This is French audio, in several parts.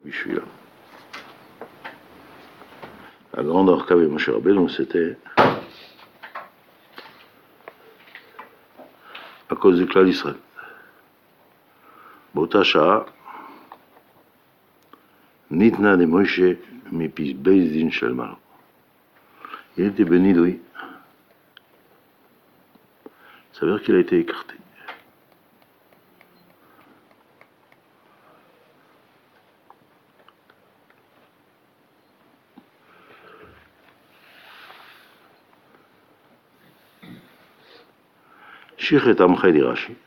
Je suis là. La grande arca avec Moshe Rabbeinu, c'était à cause du Klal Israël. Bota Shah, Nitna de Moshe, Mipis Bezdin Shalmar. Il était béni, oui. Ça veut dire qu'il a été écarté. Shichet Amcha dit Rashi.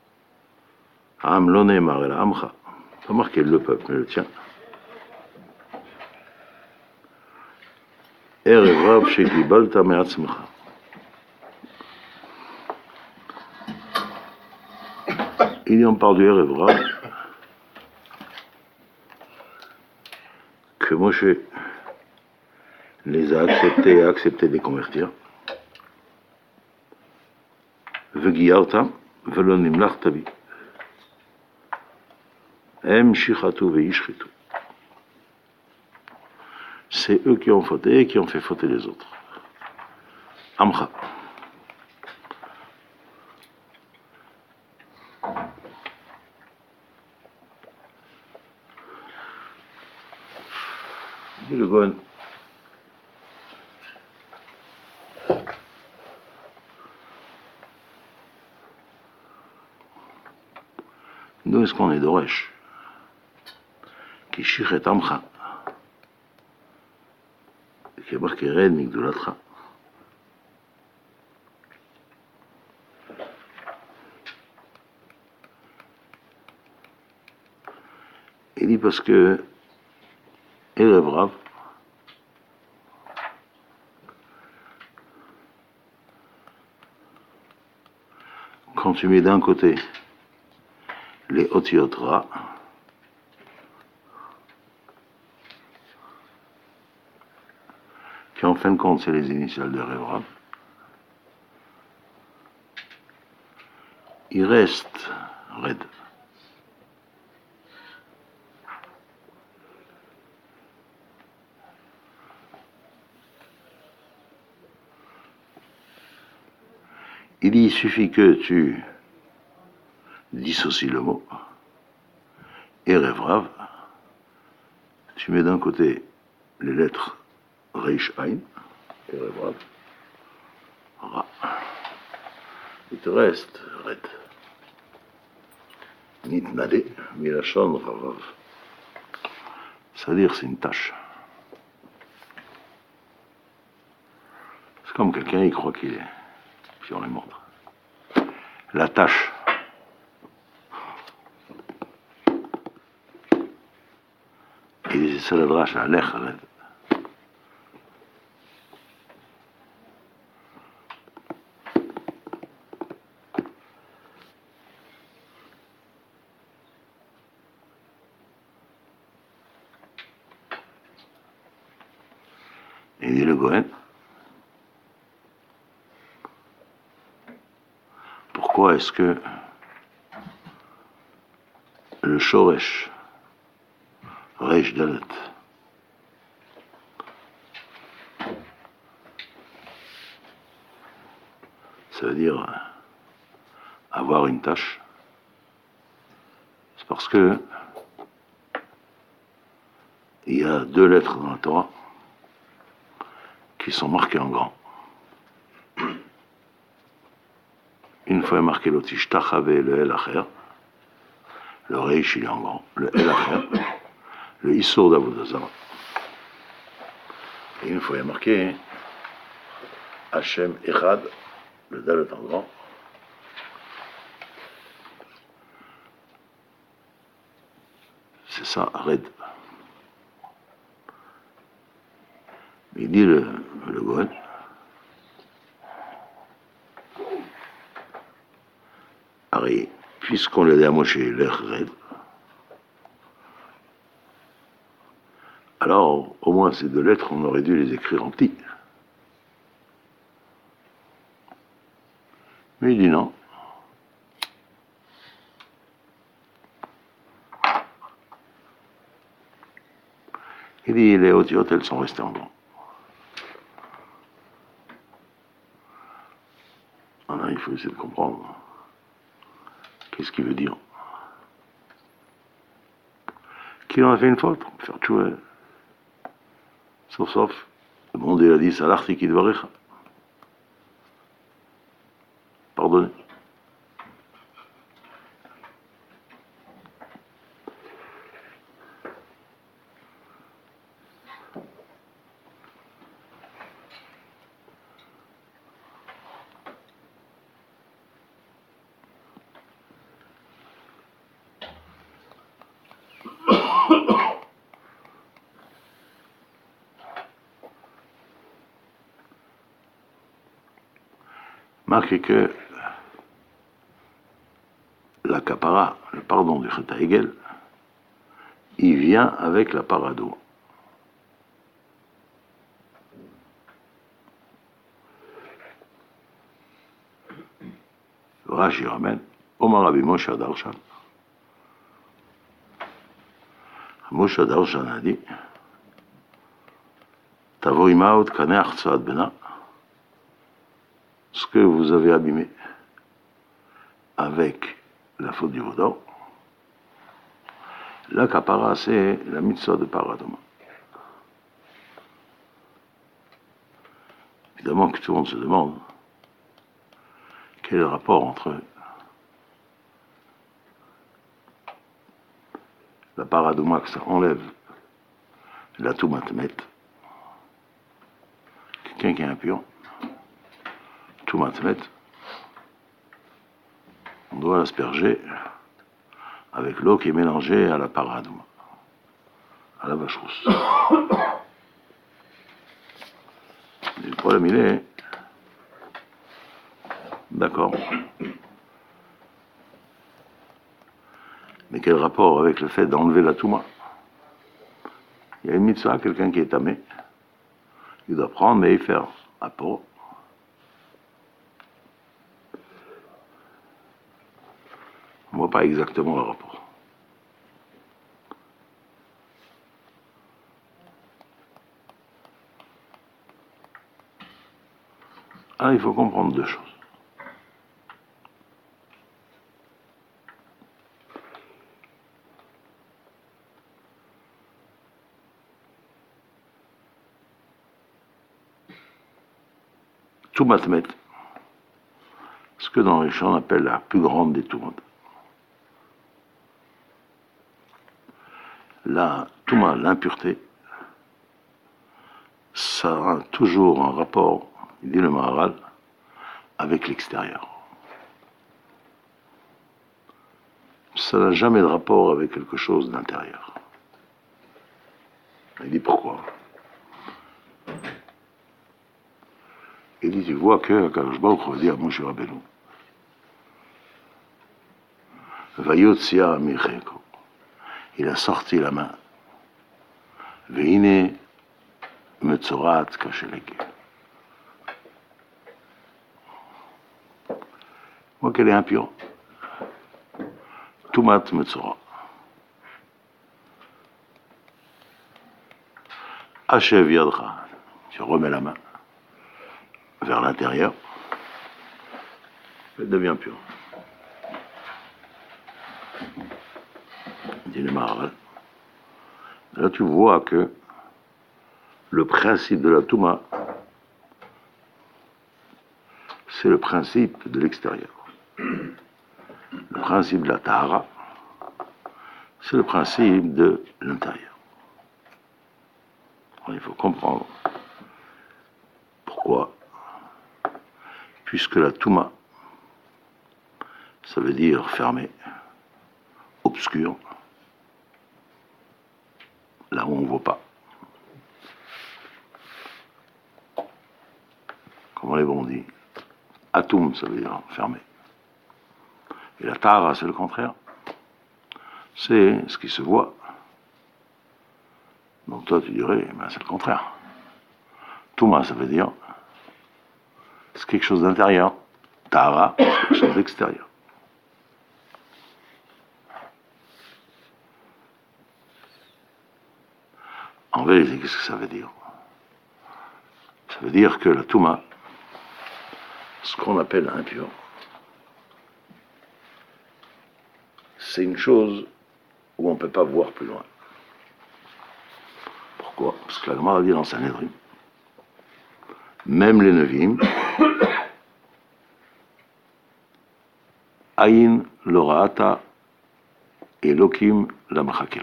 Am lo ne'emar el Amcha. Pas marqué le peuple, mais le tien. Erev Rav shekibalta me'atzmecha. Il en parle du Erev Rav que Moshe les a acceptés et a accepté de les convertir. Vegiyartam velo nimlach tabi. Em shichatu veishchitu. C'est eux qui ont fauté et qui ont fait fauter les autres. Amcha. Dit le Gohen. Nous, est-ce qu'on est d'Oresh? Qui shichet amcha. Qui est marqué Red Migdolatra. Il dit parce que Erev Rav, quand tu mets d'un côté les Otiot Ra, qui en fin de compte c'est les initiales de Erev Rav, il reste Red. Il dit, il suffit que tu dissocies le mot, Erev Rav, tu mets d'un côté les lettres Reish Ain, Erev Rav, Ra, il te reste Red. Nitnade, Milachon Ravav. C'est-à-dire, c'est une tâche. C'est comme quelqu'un, il croit qu'il est sur les montres. La tâche. Et c'est le drache à l'air. Il dit le Gohen. Pourquoi est-ce que le Shoresh, Reish Dalet, ça veut dire avoir une tâche? C'est parce que il y a deux lettres dans la Torah qui sont marquées en grand. Une fois marqué l'Otishtachave et le El Acher, le Reish il est en grand, le El Acher, le Issour d'Avodazara. Et une fois il y a marqué Hachem Echad, le Dalet en grand. C'est ça, Red. Il dit le Gohen. Harry, puisqu'on l'a dit à Moshe, l'air Red, alors au moins ces deux lettres, on aurait dû les écrire en petit. Mais il dit non. Il dit, les otiotes, elles sont restées en blanc. Alors, il faut essayer de comprendre. Qu'est-ce qu'il veut dire? Qui en a fait une faute? On peut faire tchouer. Sauf. Le monde, il a dit, Salarti qui devrait. Pardonnez. Marquez que la capara, le pardon du Chet Hegel, il vient avec la parado. Rashi ramène Omar Rabbi Moshe Darshan. Moshe Darshan a dit Tavo imaot kaneach tzad bena, ce que vous avez abîmé avec la faute du vaudor, la kapara, c'est la mitzvah de paradoma. Évidemment que tout le monde se demande quel est le rapport entre la paradoma, que ça enlève la toumatmet, quelqu'un qui est impur, toumatmet, on doit l'asperger avec l'eau qui est mélangée à la paradoma, à la vache rousse. Le problème, il est, d'accord, mais quel rapport avec le fait d'enlever la touma? Il y a une mitzvah, quelqu'un qui est tamé, il doit prendre et y faire à peau. On ne voit pas exactement le rapport. Ah, il faut comprendre deux choses. Toumatmet, ce que dans les champs on appelle la plus grande des toumat. La touma, l'impureté, ça a toujours un rapport, il dit le Maharal, avec l'extérieur. Ça n'a jamais de rapport avec quelque chose d'intérieur. Il dit pourquoi? Il dit, tu vois que Akadosh Baruch Hu dit à Moshe Rabbeinu, Vayotsia Micheko, il a sorti la main, Veine Metzorat Kacheleke. Moi qu'elle est impure, Tumat Metzora. Hachev Yadra, tu remets la main vers l'intérieur, elle devient pure. Dit le Maharal. Là, tu vois que le principe de la Touma, c'est le principe de l'extérieur. Le principe de la Tahara, c'est le principe de l'intérieur. Alors, il faut comprendre pourquoi. Puisque la Touma, ça veut dire fermé, obscur, là où on ne voit pas. Comment les bons disent, Atum, ça veut dire fermé. Et la Tahara, c'est le contraire. C'est ce qui se voit. Donc toi, tu dirais, ben, c'est le contraire. Touma, ça veut dire, c'est quelque chose d'intérieur. Tahara, c'est quelque chose d'extérieur. En vérité, qu'est-ce que ça veut dire? Ça veut dire que la Touma, ce qu'on appelle impur, c'est une chose où on ne peut pas voir plus loin. Pourquoi? Parce que la Gemara dit dans Sanhedrin, même les Nevi'im, Aïn l'ora'ata Elokim la machakelo.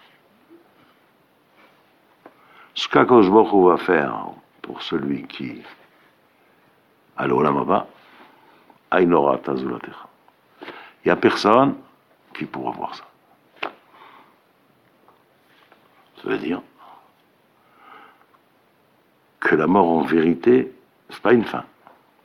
Ce qu'Akadosh Baruch Hu va faire pour celui qui a l'Olam Haba, Aïn l'ora'ata zulatecha. Il n'y a personne qui pourra voir ça. Ça veut dire que la mort en vérité, c'est pas une fin.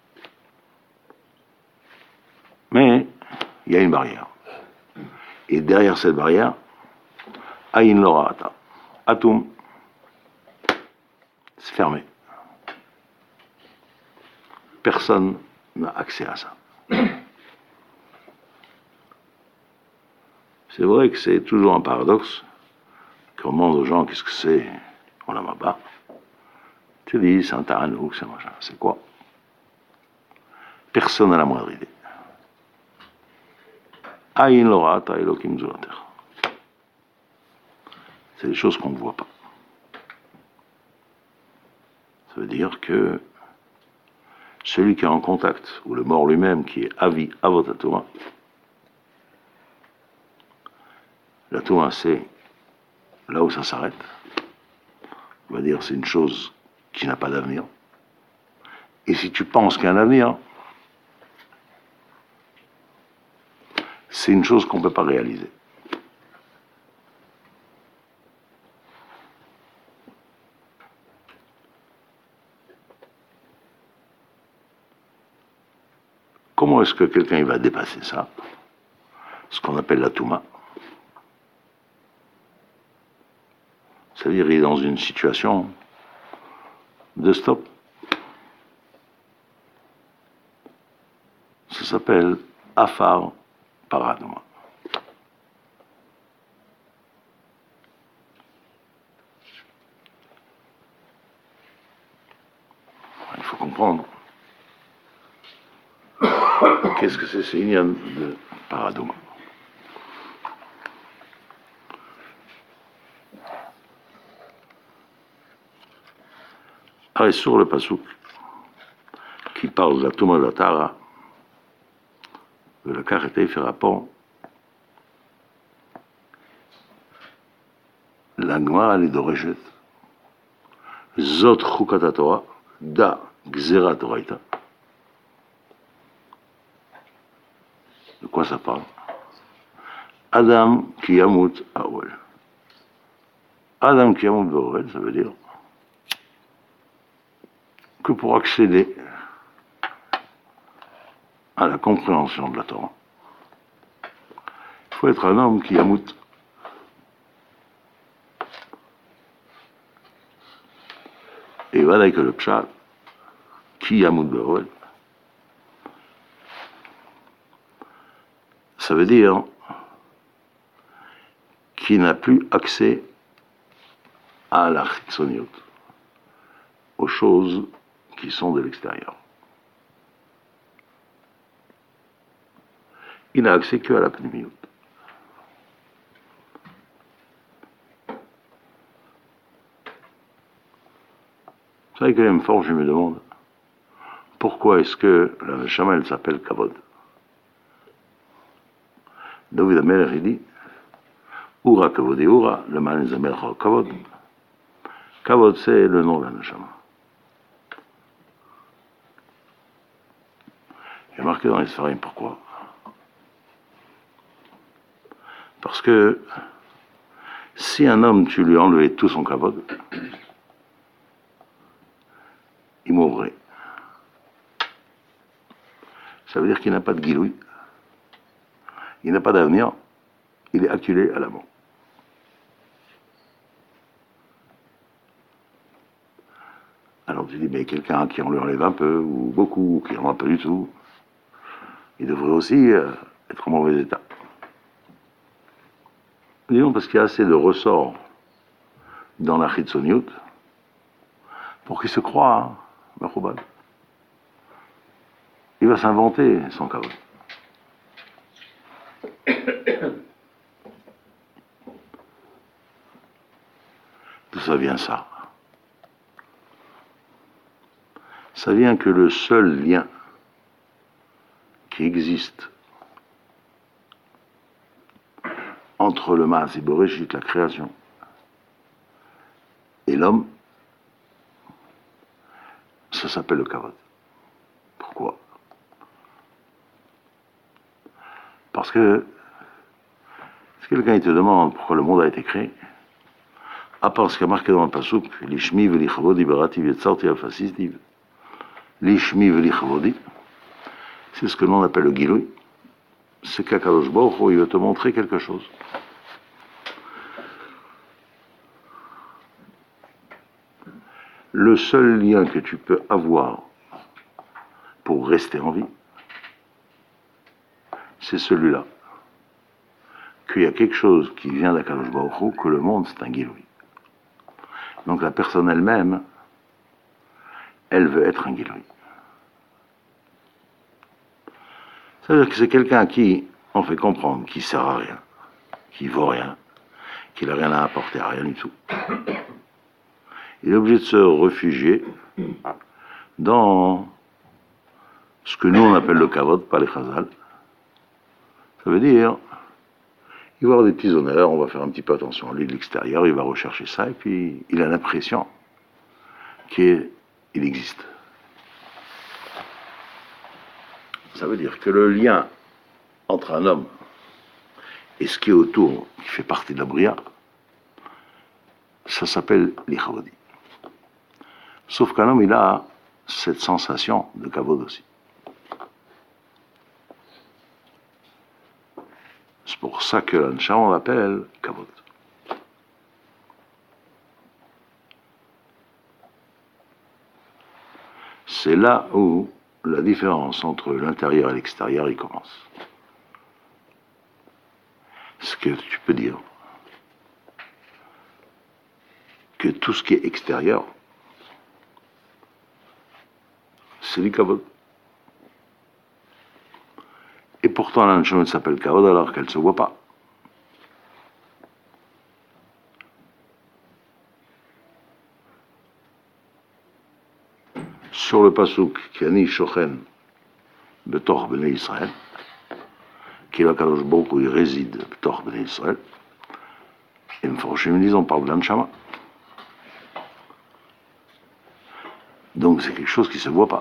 Mais il y a une barrière. Et derrière cette barrière, Aïn l'ora'ata. Atum, c'est fermé. Personne n'a accès à ça. C'est vrai que c'est toujours un paradoxe qu'on demande aux gens qu'est-ce que c'est Olam Haba. Tu dis, c'est un Tahanouk, c'est machin. C'est quoi? Personne n'a la moindre idée. Aïn l'ora'ata Elokim zulatecha. C'est des choses qu'on ne voit pas. Ça veut dire que celui qui est en contact, ou le mort lui-même, qui est avi avot Torah, la Torah, c'est là où ça s'arrête. On va dire c'est une chose qui n'a pas d'avenir. Et si tu penses qu'il y a un avenir, c'est une chose qu'on ne peut pas réaliser. Comment est-ce que quelqu'un va dépasser ça? Ce qu'on appelle la Touma. C'est-à-dire qu'il est dans une situation de stop. Ça s'appelle Afar Paradoma. Il faut comprendre. Qu'est-ce que c'est ce Inyan de Paradoma? Alors, sur le Passouk, qui parle de la Touma de la Tara, de la Karete, il fait rapport. La Gemara, elle est d'Oreshet. Zot Chukata Torah, Da Gzera Toraita. De quoi ça parle? Adam qui yamut Aouel. Adam qui yamut Aouel, ça veut dire que pour accéder à la compréhension de la Torah, il faut être un homme qui yamut. Et voilà que le pshat, qui yamut Aouel, ça veut dire qui n'a plus accès à la chitzoniut, aux choses qui sont de l'extérieur. Il n'a accès qu'à la pneumiut. Vous savez que même fort, je me demande, pourquoi est-ce que la Neshama, elle s'appelle Kavod? David Amelech, il dit, Ura Kavod et Ura, le man Zamelech Kavod. Kavod, c'est le nom de la Neshama. Il y a marqué dans les Sfarim, pourquoi? Parce que si un homme, tu lui as enlevé tout son Kavod, il mourrait. Ça veut dire qu'il n'a pas de guiloui, il n'a pas d'avenir, il est acculé à la mort. Alors tu dis, mais quelqu'un qui en lui enlève un peu, ou beaucoup, ou qui en enlève pas du tout, il devrait aussi être en mauvais état. Disons parce qu'il y a assez de ressorts dans la Chitzoniut pour qu'il se croie Mechubad. Il va s'inventer son kavod. D'où ça vient ça? Ça vient que le seul lien qui existe entre le Maaseh Bereshit, la création, et l'homme, ça s'appelle le kavod. Pourquoi? Parce que si quelqu'un il te demande pourquoi le monde a été créé, à part ce qui a marqué dans le pasuk, l'ishmi v'lichavodi barati v'yetzarti al-fasistiv, l'ishmi v'lichavodi, c'est ce que l'on appelle le giloui, c'est qu'Akadosh Baruch Hu, il veut te montrer quelque chose. Le seul lien que tu peux avoir pour rester en vie, c'est celui-là. Qu'il y a quelque chose qui vient d'Akadosh Baruch Hu, que le monde c'est un giloui. Donc la personne elle-même, elle veut être un giloui. C'est-à-dire que c'est quelqu'un qui, on fait comprendre, qui sert à rien, qui vaut rien, qui n'a rien à apporter à rien du tout. Il est obligé de se réfugier dans ce que nous on appelle le kavod, pas les chazal. Ça veut dire, il va avoir des petits honneurs, on va faire un petit peu attention à lui de l'extérieur, il va rechercher ça, et puis il a l'impression qu'il existe. Ça veut dire que le lien entre un homme et ce qui est autour, qui fait partie de la bria, ça s'appelle l'ichavodi. Sauf qu'un homme, il a cette sensation de kavod aussi. C'est pour ça que l'anshama, on l'appelle kavod. C'est là où la différence entre l'intérieur et l'extérieur, il commence. Ce que tu peux dire, que tout ce qui est extérieur, c'est du kavod. Et pourtant, la neshama s'appelle kavod alors qu'elle ne se voit pas. Sur le pasuk, Kiani Shochen Betor Bnei Israël, qui est la Kadosh Baruch Hu, il réside Betor Bnei Israël, et Meforshim ils disent, on parle de l'anshama. Donc c'est quelque chose qui ne se voit pas.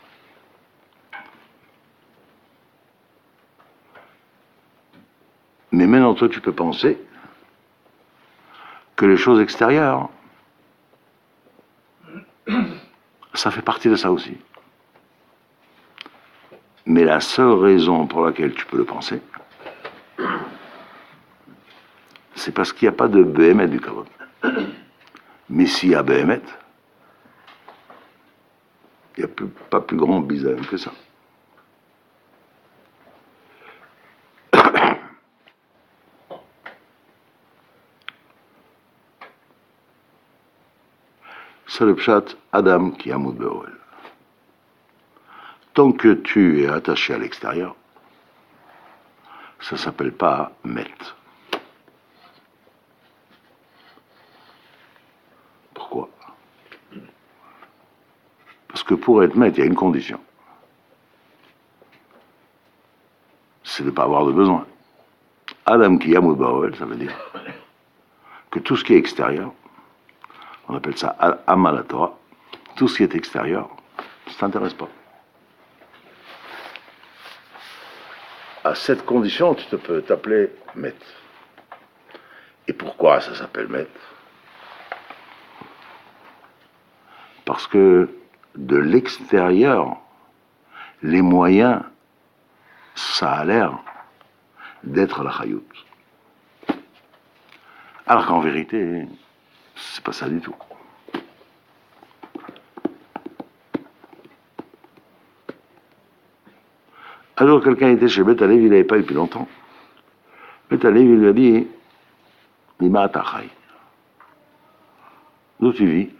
Mais maintenant, toi, tu peux penser que les choses extérieures, ça fait partie de ça aussi. Mais la seule raison pour laquelle tu peux le penser, c'est parce qu'il n'y a pas de Behemet du kavod. Mais s'il y a Behemet, il n'y a pas plus grand bizarre que ça. C'est le pshat Adam qui amoud be'oel. Tant que tu es attaché à l'extérieur, ça ne s'appelle pas met. Pourquoi? Parce que pour être met, il y a une condition. C'est de ne pas avoir de besoin. Adam qui amoud be'oel, ça veut dire que tout ce qui est extérieur, on appelle ça Amal à Torah, tout ce qui est extérieur, ça ne t'intéresse pas. À cette condition, tu peux t'appeler Met. Et pourquoi ça s'appelle Met? Parce que de l'extérieur, les moyens, ça a l'air d'être la chayout. Alors qu'en vérité, c'est pas ça du tout. Alors quelqu'un était chez Beth Alev, il n'avait pas eu depuis longtemps. Beth Alev, il lui a dit, Mima Atachai. d'où tu vis?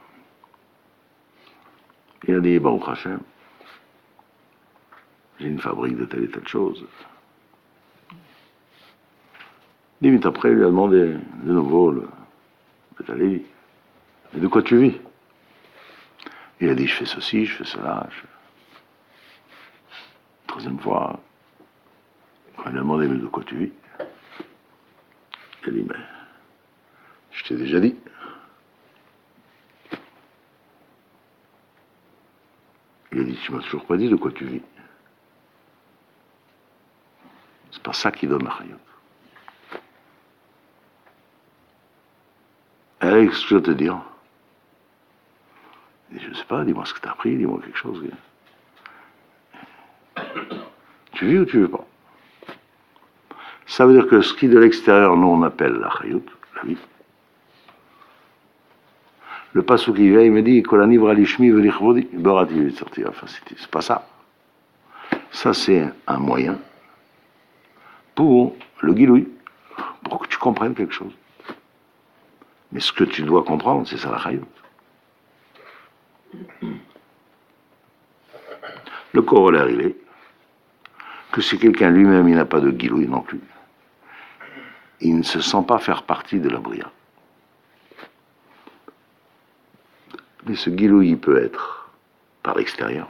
Il a dit, Baruch Hashem, j'ai une fabrique de telle et telle chose. 10 minutes après, il lui a demandé de nouveau le Betalevi. Et de quoi tu vis? Il a dit, je fais ceci, je fais cela. Troisième fois, quand il a demandé, mais de quoi tu vis? Il a dit, mais je t'ai déjà dit. Il a dit, tu m'as toujours pas dit de quoi tu vis. C'est pas ça qui donne la chayot. Allez, qu'est-ce que je vais te dire? Il dit, je sais pas, dis-moi ce que tu as appris, dis-moi quelque chose. Tu vis ou tu veux pas? Ça veut dire que ce qui de l'extérieur, nous on appelle la chayut, la vie. Le passou qui vient, il me dit, c'est pas ça. Ça, c'est un moyen pour le guilouï, pour que tu comprennes quelque chose. Mais ce que tu dois comprendre, c'est ça la chayut. Le corollaire, il est que si quelqu'un lui-même, il n'a pas de guilouï non plus, il ne se sent pas faire partie de la bria. Mais ce guilouï, il peut être par l'extérieur.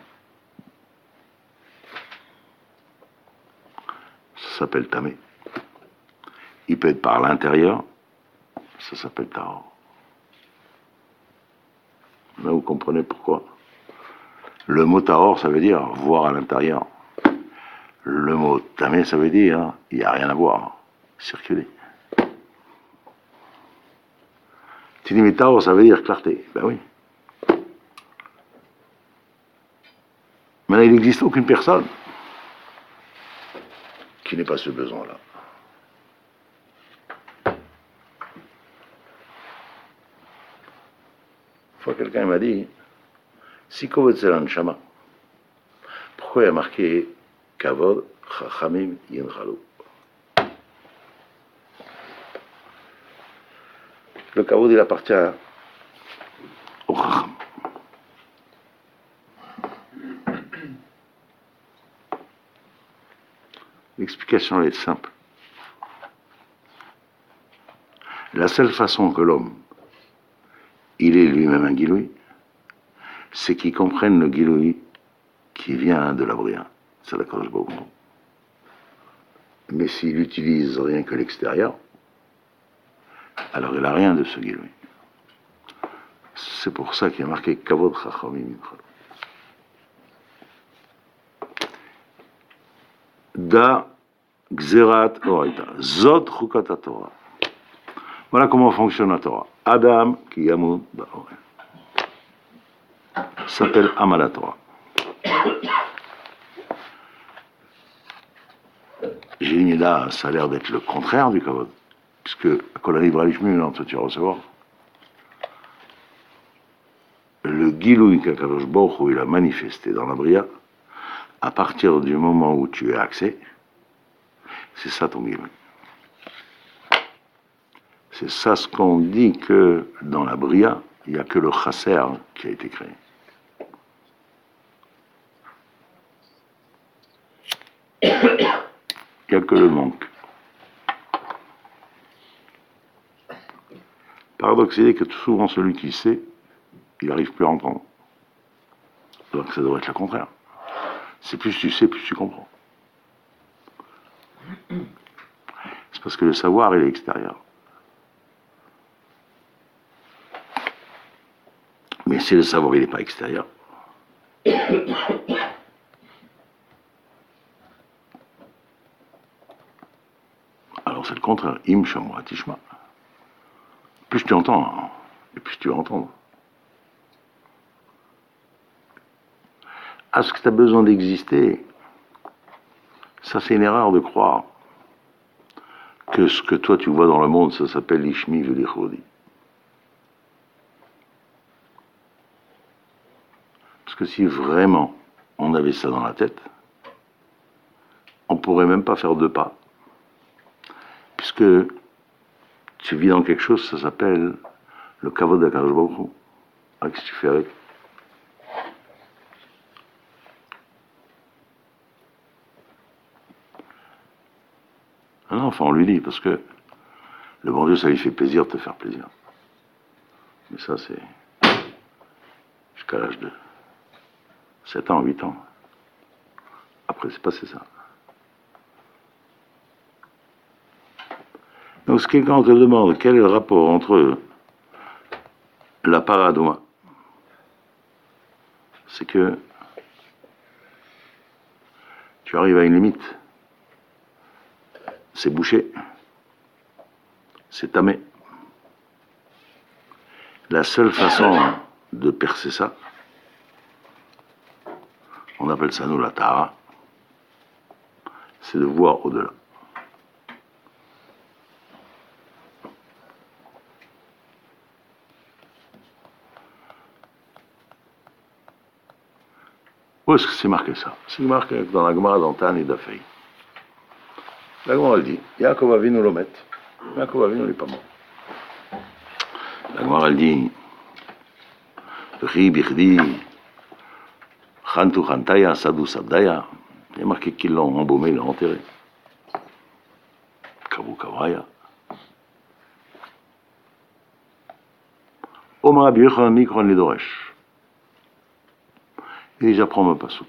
Ça s'appelle tamé. Il peut être par l'intérieur. Ça s'appelle tahor. Là, vous comprenez pourquoi. Le mot tahor, ça veut dire voir à l'intérieur. Le mot tamé, ça veut dire il n'y a rien à voir. Circuler. Tu dis, mais tahor, ça veut dire clarté. Ben oui. Maintenant, il n'existe aucune personne qui n'ait pas ce besoin-là. Une fois, quelqu'un m'a dit, si Kovod c'est l'anshama, pourquoi il y a marqué Kavod, Chachamim, Yinchalu? Le Kavod, il appartient au Chacham. L'explication est simple. La seule façon que l'homme, il est lui-même un guilouï, c'est qu'il comprenne le guilouï qui vient de la bria. C'est la Kadosh Baruch Hu. Mais s'il utilise rien que l'extérieur, alors il n'a rien de ce guilouï. C'est pour ça qu'il y a marqué Kavod Chachamim. Da Gzerat Oraita. Zot Chukat Torah. Voilà comment fonctionne la Torah. Adam qui yamoun ba'orel s'appelle Amala Torah. Jénida, ça a l'air d'être le contraire du Kavod, puisque quand la livre Alishmi, tu vas recevoir le Gilouï qu'Akadosh Baruch Hu il a manifesté dans la Bria, à partir du moment où tu as accès, c'est ça ton Gilouï. C'est ça ce qu'on dit que dans la Bria, il n'y a que le Chasser qui a été créé. Il n'y a que le manque. Paradoxe, c'est que souvent celui qui sait, il n'arrive plus à entendre. Alors que ça devrait être le contraire. C'est plus tu sais, plus tu comprends. C'est parce que le savoir, il est extérieur. Mais si le savoir, il n'est pas extérieur, alors c'est le contraire. Im shamua tishma. Plus tu entends, et plus tu vas entendre. Est-ce que tu as besoin d'exister? Ça, c'est une erreur de croire que ce que toi tu vois dans le monde, ça s'appelle l'ishmi v'lichodi. Parce que si vraiment on avait ça dans la tête, on ne pourrait même pas faire 2 pas. Puisque tu vis dans quelque chose, ça s'appelle le kavod d'Akadosh Baruch Hu. Ah, qu'est-ce que tu fais avec? Ah non, enfin on lui dit, parce que le bon Dieu, ça lui fait plaisir de te faire plaisir. Mais ça, c'est jusqu'à l'âge de 7 ans, 8 ans. Après, c'est passé ça. Donc, ce quelqu'un te demande quel est le rapport entre la paradoma, c'est que tu arrives à une limite. C'est bouché. C'est tamé. La seule façon de percer ça, on appelle ça nous la Tahara, c'est de voir au-delà. Où est-ce que c'est marqué ça? C'est marqué dans la Gemara d'Antan et d'Afei. La Gemara elle dit, Yaakov Avinu l'omet. Yaakov Avinu n'est pas mort. La Gemara elle dit, Ri birdi, Chantu Chantaya, Sadhu Sadaya. Il y a marqué qu'ils l'ont embaumé, ils l'ont enterré. Kavu Kavraya. Omar Rabbi Yochanan Mikron Lidoresh. Et j'apprends mon pasouk.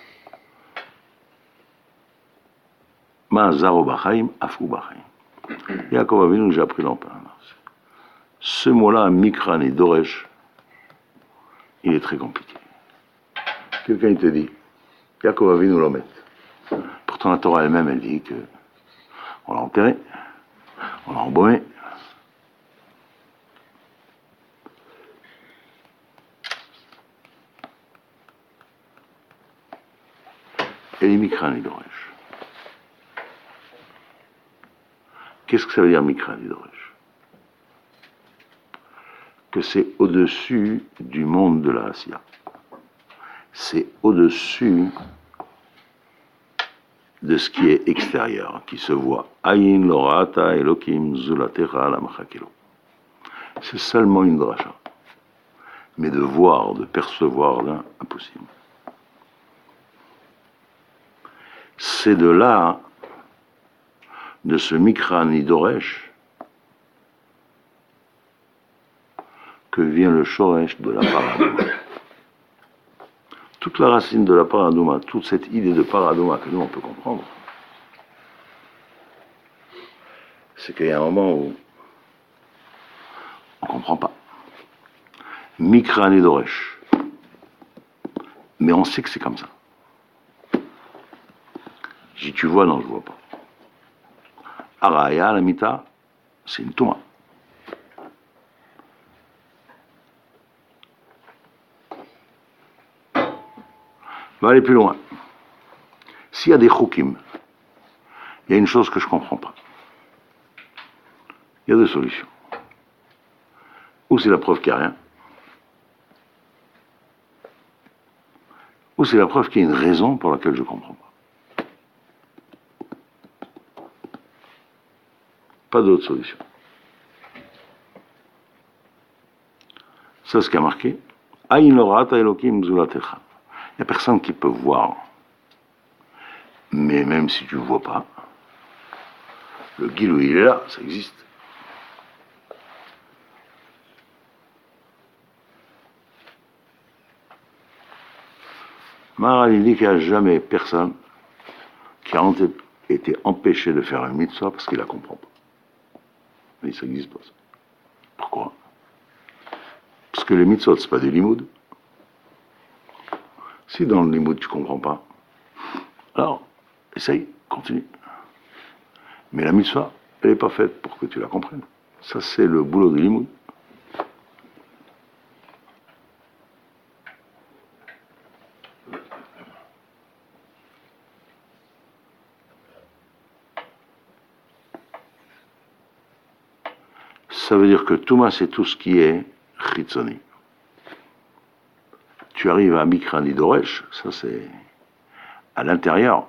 Ma zaro bachaim, afou bachaim. Yaakov Avinu, j'ai appris l'emprunt. Ce mot-là, Mikran et Doresh, il est très compliqué. Quelqu'un il te dit, Yaakov Avinu l'omet. Pourtant la Torah elle-même, elle dit que on l'a enterré, on l'a embaumé. Et les Mikran et Doresh. Qu'est-ce que ça veut dire Mikran et Doresh? Que c'est au-dessus du monde de la Asiya. C'est au-dessus de ce qui est extérieur, qui se voit. Ayin lorata elokim zulatecha lamachakelo. C'est seulement une dracha. Mais de voir, de percevoir, là, impossible. C'est de là, de ce Mikran Idoresh, que vient le Shoresh de la Paradoma. Toute la racine de la Paradoma, toute cette idée de Paradoma que nous on peut comprendre, c'est qu'il y a un moment où on ne comprend pas. Mikran Idoresh. Mais on sait que c'est comme ça. Si tu vois, non, je ne vois pas. Araya, la mita, c'est une touma. Va aller plus loin. S'il y a des choukim, il y a une chose que je ne comprends pas. Il y a deux solutions. Ou c'est la preuve qu'il n'y a rien, ou c'est la preuve qu'il y a une raison pour laquelle je ne comprends pas. Pas d'autre solution. C'est ce qui a marqué. Aïn lorata elokim zulatecha. Il n'y a personne qui peut voir. Mais même si tu ne vois pas, le guilou il est là, ça existe. Maharal il dit qu'il n'y a jamais personne qui a été empêché de faire une mitzvah parce qu'il ne la comprend pas. Mais ça n'existe pas ça. Pourquoi? Parce que les mitzvot, ce n'est pas des limoud. Si dans le limoud tu ne comprends pas, alors essaye, continue. Mais la mitzvah, elle n'est pas faite pour que tu la comprennes. Ça, c'est le boulot de limoud. Ça veut dire que Touma, c'est tout ce qui est Chitzoni. Tu arrives à Mikran Idoresh, ça c'est à l'intérieur.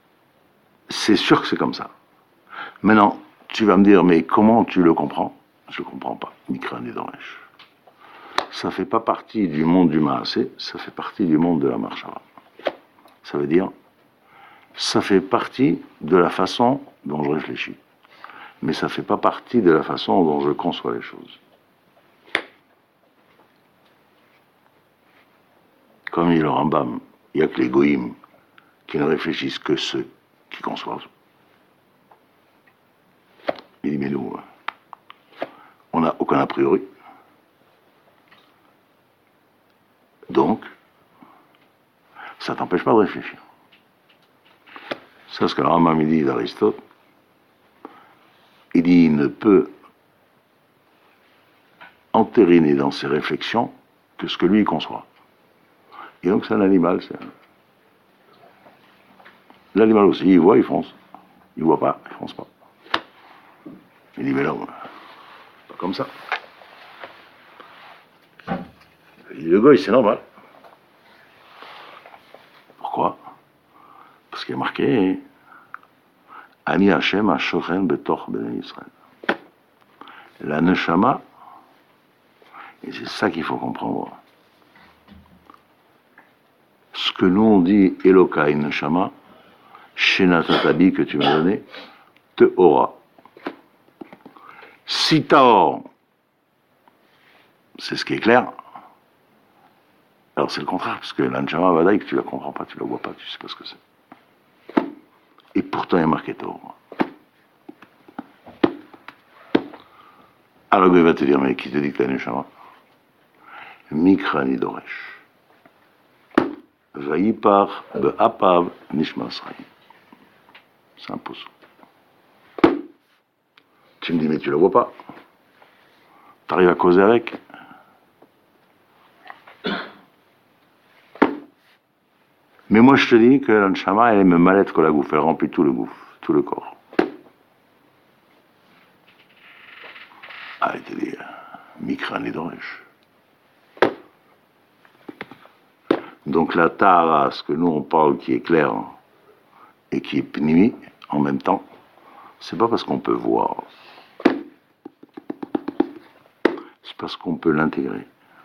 C'est sûr que c'est comme ça. Maintenant, tu vas me dire, mais comment tu le comprends? Je ne comprends pas. Mikra Nidoresh. Ça ne fait pas partie du monde du Maasé, ça fait partie du monde de la Marshava. Ça veut dire, ça fait partie de la façon dont je réfléchis. Mais ça ne fait pas partie de la façon dont je conçois les choses. Comme dit le Rambam, il n'y a que les goïms qui ne réfléchissent que ceux qui conçoivent. Il dit, mais nous, on n'a aucun a priori. Donc, ça ne t'empêche pas de réfléchir. C'est ce que le Rambam dit d'Aristote. Il dit, il ne peut entériner dans ses réflexions que ce que lui conçoit. Et donc c'est un animal. L'animal aussi, il voit, il fonce. Il voit pas, il fonce pas. Il dit, mais non, pas comme ça. Il dit, le goy, c'est normal. Pourquoi? Parce qu'il est marqué Ani Hashem HaShochen Betoch Bnei Israël. La Neshama, et c'est ça qu'il faut comprendre. Ce que nous on dit Elokai Neshama, Shenatatabi que tu m'as donné, te aura. Si Taor, c'est ce qui est clair, alors c'est le contraire, parce que l'Anshama Vadaï, que tu la comprends pas, tu la vois pas, tu sais pas ce que c'est. Et pourtant il y a marqué Taor. Alors il va te dire, mais qui te dit que la Neshama? Mikra Nidoresh. Vaïpar be'apav nishma Asraï. C'est un pouce. Tu me dis, mais tu la vois pas. T'arrives à causer avec. Mais moi, je te dis que l'Anshama, elle est même malette que la gouffre. Elle remplit tout le gouffre, tout le corps. Ah, il te dit, Mikra Nidoresh. Donc la Tahara, ce que nous on parle qui est clair et qui est pnimi en même temps, c'est pas parce qu'on peut voir. C'est parce qu'on peut l'intégrer.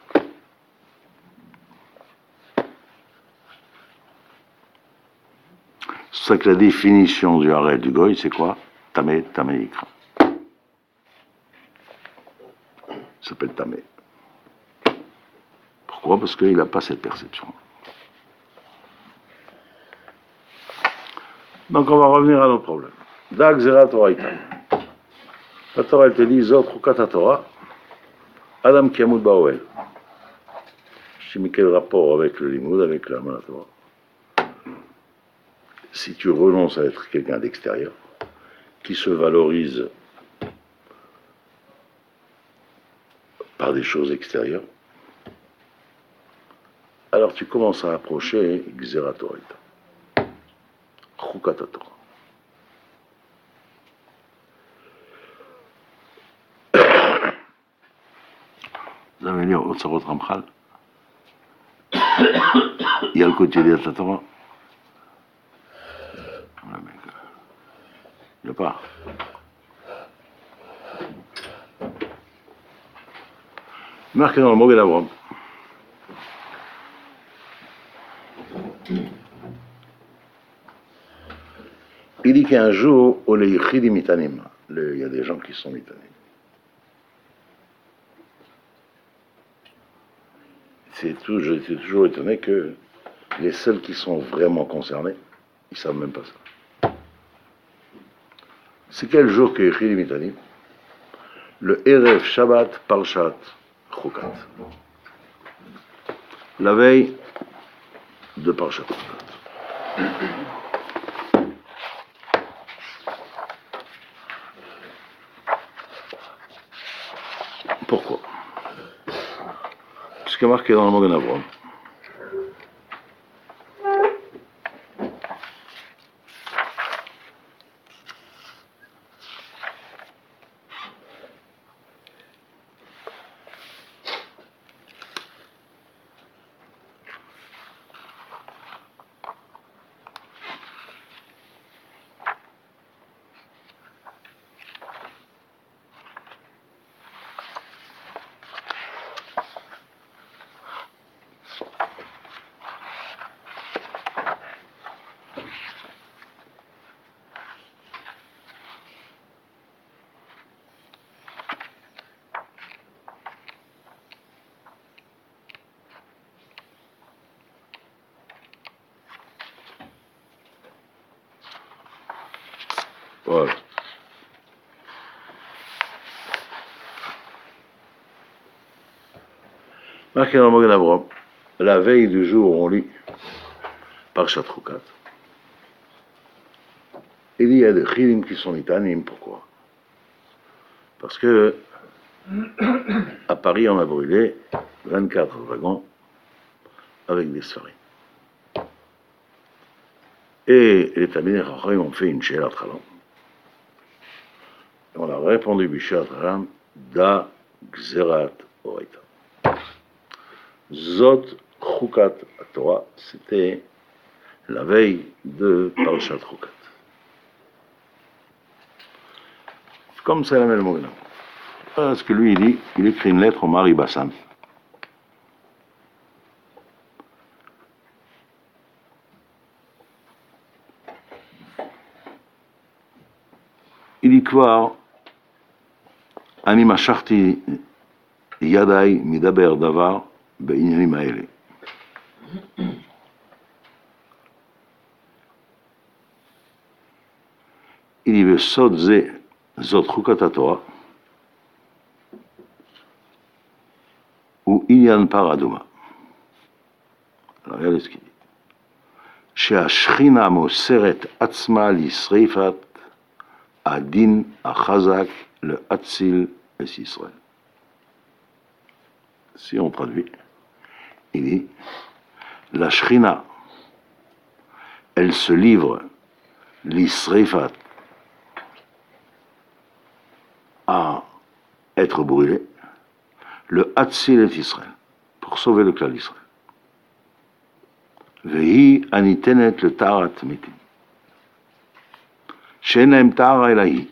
C'est ça que la définition du Harel du Goy, c'est quoi? Tamé, Tamé, Ikra. Ça s'appelle Tamé. Pourquoi? Parce qu'il n'a pas cette perception. Donc on va revenir à notre problème. Dag Zera Torah Ita. La Torah, elle te dit, Zot Rukat Torah, Adam Kiamud Baoel. Je sais, mais quel rapport avec le limoud, avec la Torah? Si tu renonces à être quelqu'un d'extérieur, qui se valorise par des choses extérieures, alors tu commences à approcher Gzera Torah. Chukat Torah. Vous allez lire Otsarot Ramchal. Il y a le côté de la Torah. Il n'y a pas. Marqué dans le Mogen Avram. Il dit qu'un jour, il y a des gens qui sont mitanim. J'étais toujours étonné que les seuls qui sont vraiment concernés, ils ne savent même pas ça. C'est quel jour que Yechid Mitanim? Le Erev Shabbat Parshat Chukat. La veille de Parshat Chukat. Pourquoi? Ce qui est marqué dans le Mogen Avram. Marqué dans le Magen Avraham, la veille du jour où on lit Parshat Chukat, il y a des chilim qui sont itanim. Pourquoi? Parce que à Paris, on a brûlé 24 wagons avec des sfarim. Et les Talmidei Chachamim ont fait une she'elat chalam. Et on a répondu Bishat Chalam da Gzerat Oraita. Zot Chukat Torah, c'était la veille de Parashat Chukat. Comme ça la même mot. Parce que lui, il écrit une lettre au Mari Bassan. Il dit quoi? Ani masharti yadai midaber davar בעניינים האלה. Il dit בסוד זה, זאת חוקת התורה, הוא עניין פר אדומה. regardez ce qu'il dit. שהשכינה מוסרת עצמה לשריפת הדין החזק להציל את ישראל. Si on traduit, il dit, la Shrina, elle se livre, l'Isrifat, à être brûlée, le Hatzil est Israël, pour sauver le clan d'Israël. Vehi anitenet le Tarat mitim. Shenem Tara elahi.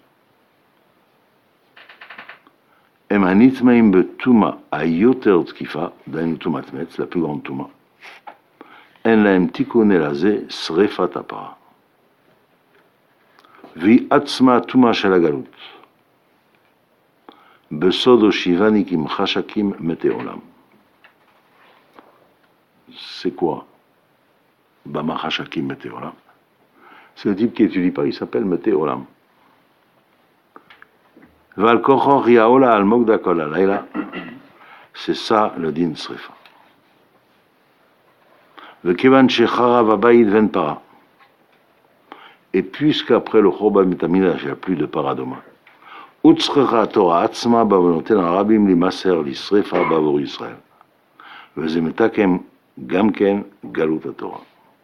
הם הנטמעים בטומאה היותר תקיפה, דהיינו טומאת מת, la plus grande טומאה, אין להם תיקון אלא זה שריפת הפרה. והיא עצמה טומאה של הגלות. בסוד הושיבניקים חשקים מתי עולם. C'est quoi? Bama חשקים מתי עולם. C'est le type qui étudie pas, il s'appelle מתי עולם. Val kocho riaola al mogda kol alayla, c'est ça le din srifa. Vekivan shecharav abayid ven para. Et puisqu'après le chorban betamidash il n'y a plus de paradoma, utzrecha Torah atzma bavonoten arabim limaser lisrifa bavor Israël. Vezemetakem gamken galut Torah.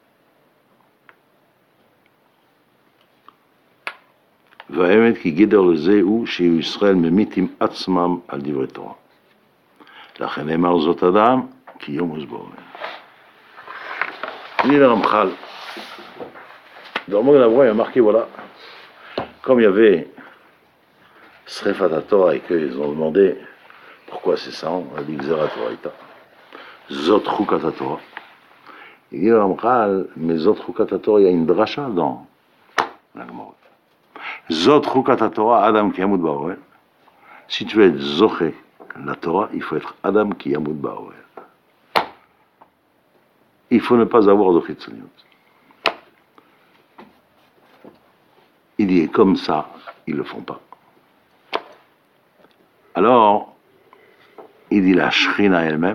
והאמת כי גדר לזה הוא שיהיו ישראל ממיתים עצמם על דברי תורה. לכן נאמר זאת אדם כי יום וסבור. Il dit le Ramchal, dans le Magen Avraham, il y a marqué, voilà, comme il y avait Srefat Torah et qu'ils ont demandé pourquoi c'est ça, on a dit Gzerat Oraita, Zot Chukat Torah. Il dit le Ramchal, mais Zot Chukat Torah, il y a une dracha dans la Gemara. Zot Chukat Torah, Adam qui yamut ba'orel. Si tu veux être zoché la Torah, il faut être Adam qui yamut ba'orel. Il faut ne pas avoir de chitzoniot. Il dit, comme ça, ils ne le font pas. Alors, il dit, la Shrina elle-même,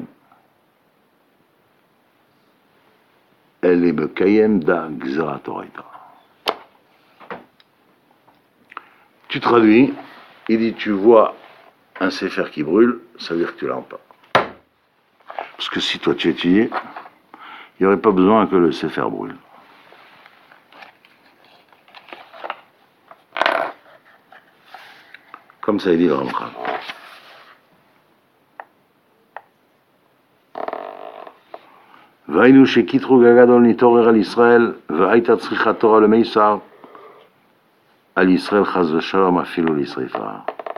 elle est Mekayem da Gzerat Oraita. Tu traduis, il dit, tu vois un sefer qui brûle, ça veut dire que tu l'as pas. Parce que si toi tu étudiais, il n'y aurait pas besoin que le sefer brûle. Comme ça il dit le Ramchal. והיינו שקטרוג הגדול נתעורר על ישראל, והייתה צריכה תורה למישר, על ישראל חס ושלום אפילו לשריפה.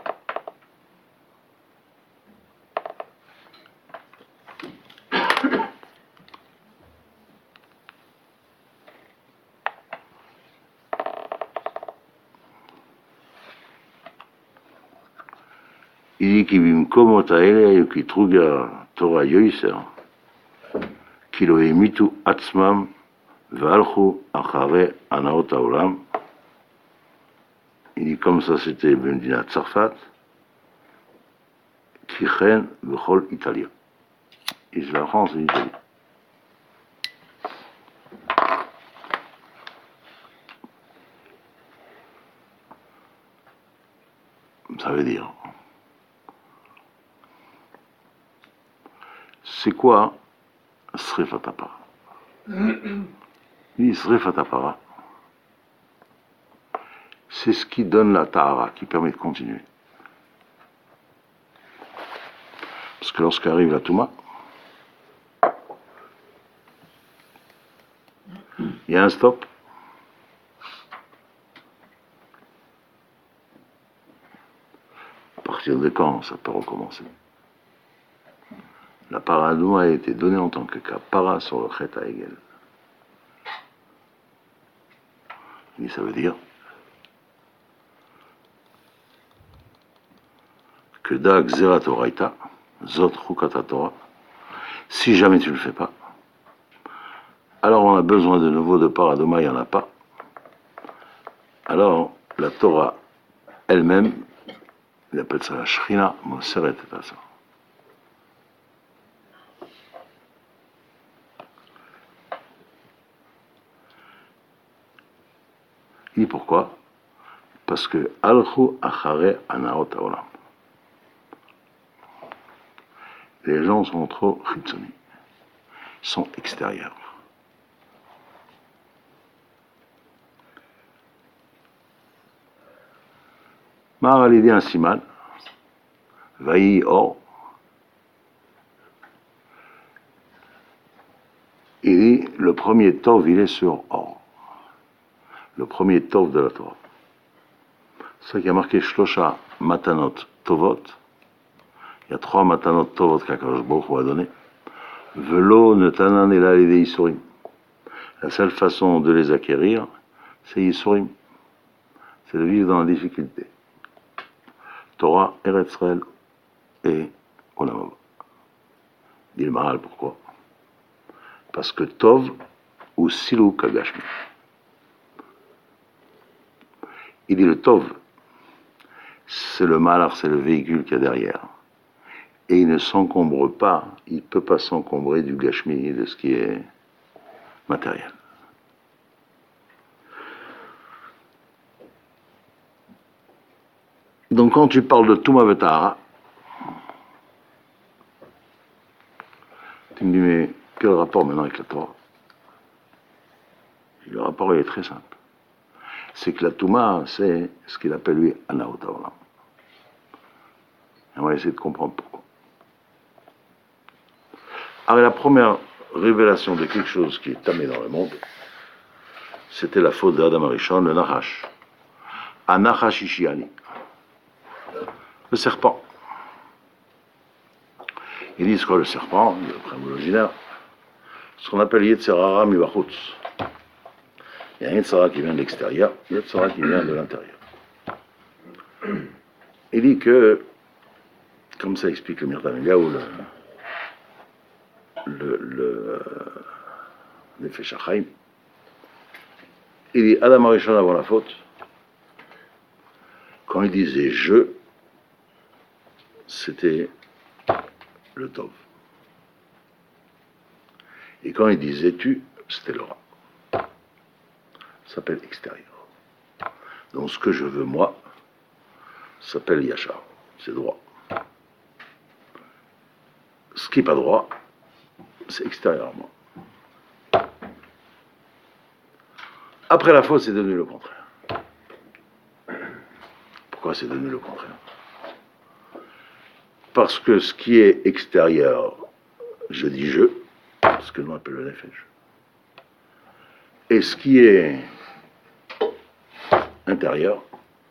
Il dit כי במקומות האלה היו קטרוג התורה יויסר, כי לא המיתו עצמם והלכו אחרי הנאות העולם. Il dit comme ça c'était Bendina Tsarfat, Kichen Bechol Italia. Ich vais en France et Italie. Ça veut dire, c'est quoi Srifat Apara? Il dit Srifat Apara, c'est ce qui donne la Tahara, qui permet de continuer. Parce que lorsqu'arrive la Touma, il y a un stop. À partir de quand ça peut recommencer? La paradouma a été donnée en tant que kapara sur le Chet HaEgel. Et ça veut dire que da Gzerat Oraita, Zot Chukata Torah, si jamais tu ne le fais pas, alors on a besoin de nouveau de paradouma, il n'y en a pas. Alors la Torah elle-même, il appelle ça la Shrina, Moseret et Asa. Il dit pourquoi? Parce que Alchu Achare Anaot Haolam. Les gens sont trop chitzoni, sont extérieurs. Mar alidé un siman, vaï or. Il dit le premier tov, il est sur or. Le premier tov de la Torah. C'est ça qui a marqué Shlosha Matanot Tovot. Il y a 3 Matanot Tovot qu'Akadosh Baruch Hu a donné. Velo netanan ela alidé Yisurim. La seule façon de les acquérir, c'est Yisurim. C'est de vivre dans la difficulté. Torah, Eretz Israël et Olam Haba. Dit le Maharal, pourquoi? Parce que Tov ou Silou Kagashmi. Il dit le Tov, c'est le Mahalar, c'est le véhicule qu'il y a derrière. Et il ne s'encombre pas, il ne peut pas s'encombrer du Gashmi, de ce qui est matériel. Donc quand tu parles de Touma Vetahara, tu me dis, mais quel rapport maintenant avec la Torah? Le rapport il est très simple. C'est que la Touma, c'est ce qu'il appelle lui Anaot Haolam. On va essayer de comprendre pourquoi. Alors la première révélation de quelque chose qui est tamé dans le monde, c'était la faute d'Adam Arishon, le Nachash. Anachash Ishiani. Le serpent. Ils disent quoi le serpent, d'après l'originaire, ce qu'on appelle Yetzerara Mibachutz. Il y a un Yetzerara qui vient de l'extérieur, il y a un Yetzerara qui vient de l'intérieur. Il dit que, comme ça explique le Mirtam Eliaou, le Nefesh HaChaim, il dit Adam Arishon avant la faute, quand il disait je, c'était le Tov. Et quand il disait tu, c'était le Ra. Ça s'appelle extérieur. Donc ce que je veux moi, s'appelle Yachar. C'est droit. Ce qui n'est pas droit, c'est extérieurement. Après la faute, c'est devenu le contraire. Pourquoi c'est devenu le contraire? Parce que ce qui est extérieur, je dis je, ce que l'on appelle le nefesh. Et ce qui est intérieur,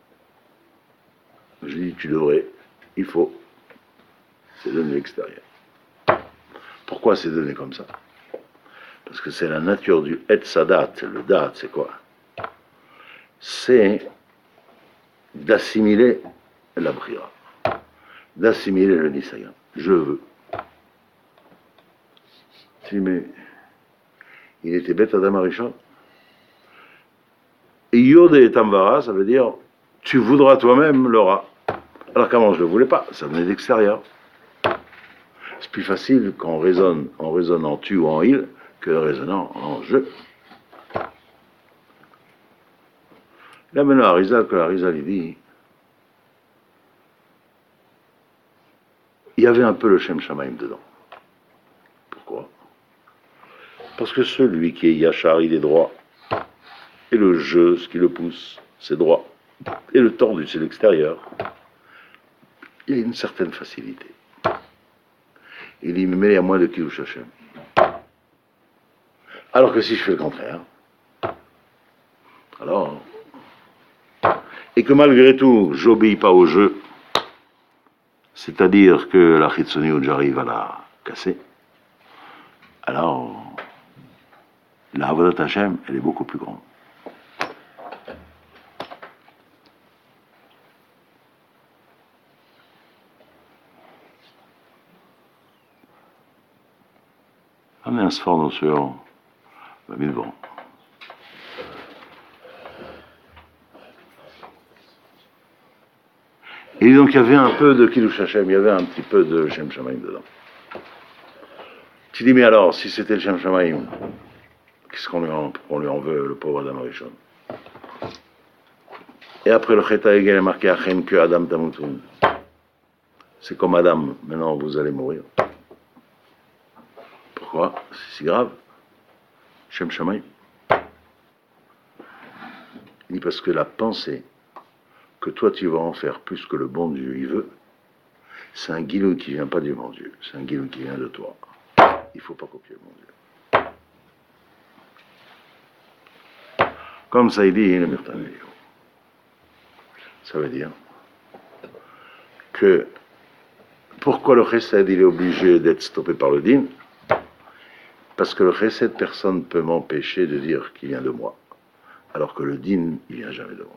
je dis tu devrais, il faut, c'est devenu extérieur. Pourquoi c'est devenu comme ça? Parce que c'est la nature du Etzadat. Le Dat, c'est quoi? C'est d'assimiler la Brira, d'assimiler le Nisayan. Je veux. Tu dis, mais il était bête Adam Arishon. Et Yod et Tamvara, ça veut dire tu voudras toi-même le Ra. Alors qu'avant je ne le voulais pas, ça venait d'extérieur. C'est plus facile quand on raisonne en tu ou en il que de raisonnant en je. Là maintenant, Arizal, que l'Arizal il dit, il y avait un peu le Shem Shamaim dedans. Pourquoi? Parce que celui qui est Yachar, il est droit. Et le je, ce qui le pousse, c'est droit. Et le tordu, c'est l'extérieur. Il y a une certaine facilité. Il y met à moins de Kiddush Hashem. Alors que si je fais le contraire, alors, et que malgré tout, j'obéis pas au jeu, c'est-à-dire que la Chitsoniut, j'arrive à la casser, alors, la Avodat Hashem, elle est beaucoup plus grande. Amenez un sforno sur la Midvan. Et donc il y avait un peu de Kiddush Hashem, il y avait un petit peu de Shem Shamaim dedans. Tu dis, mais alors, si c'était le Shem Shamaim, qu'est-ce qu'on lui en veut, le pauvre Adam Arishon? Et après le Chet HaEgel est marqué Achem que Adam Tamutun. C'est comme Adam, maintenant vous allez mourir. Pourquoi? C'est si grave. Shem Shamaim. Il dit parce que la pensée que toi tu vas en faire plus que le bon Dieu il veut, c'est un guilou qui vient pas du bon Dieu, c'est un guilou qui vient de toi. Il ne faut pas copier le bon Dieu. Comme ça il dit le Mirtan. Ça veut dire que pourquoi le chesed il est obligé d'être stoppé par le din? Parce que le chesed, personne ne peut m'empêcher de dire qu'il vient de moi. Alors que le din, il vient jamais de moi.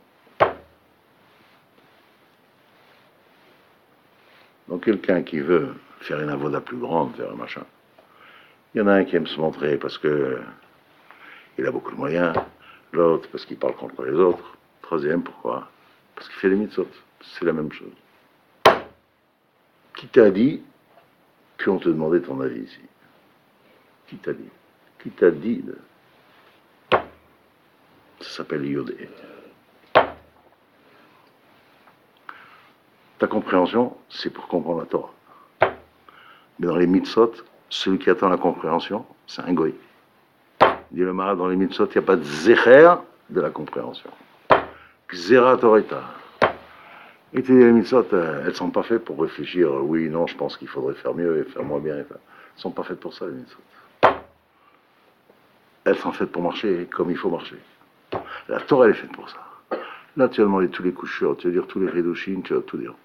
Donc quelqu'un qui veut faire une avoda plus grande, faire un machin, il y en a un qui aime se montrer parce que il a beaucoup de moyens, l'autre parce qu'il parle contre les autres, troisième pourquoi? Parce qu'il fait les mitzvot, c'est la même chose. Qui t'a dit qu'on te demandait ton avis ici? Qui t'a dit? Qui t'a dit de... Ça s'appelle Yodé. Ta compréhension, c'est pour comprendre la Torah. Mais dans les mitzvot, celui qui attend la compréhension, c'est un goy. Dit le Maral, dans les mitzvot, il n'y a pas de zecher de la compréhension. Xera Torita. Et tu dis, les mitzvot, elles ne sont pas faites pour réfléchir, oui, non, je pense qu'il faudrait faire mieux et faire moins bien. Elles ne sont pas faites pour ça, les mitzvot. Elles sont faites pour marcher comme il faut marcher. La Torah, elle est faite pour ça. Là, tu vas demander tous les couchures, tu vas dire tous les Hidushim, tu vas tout dire.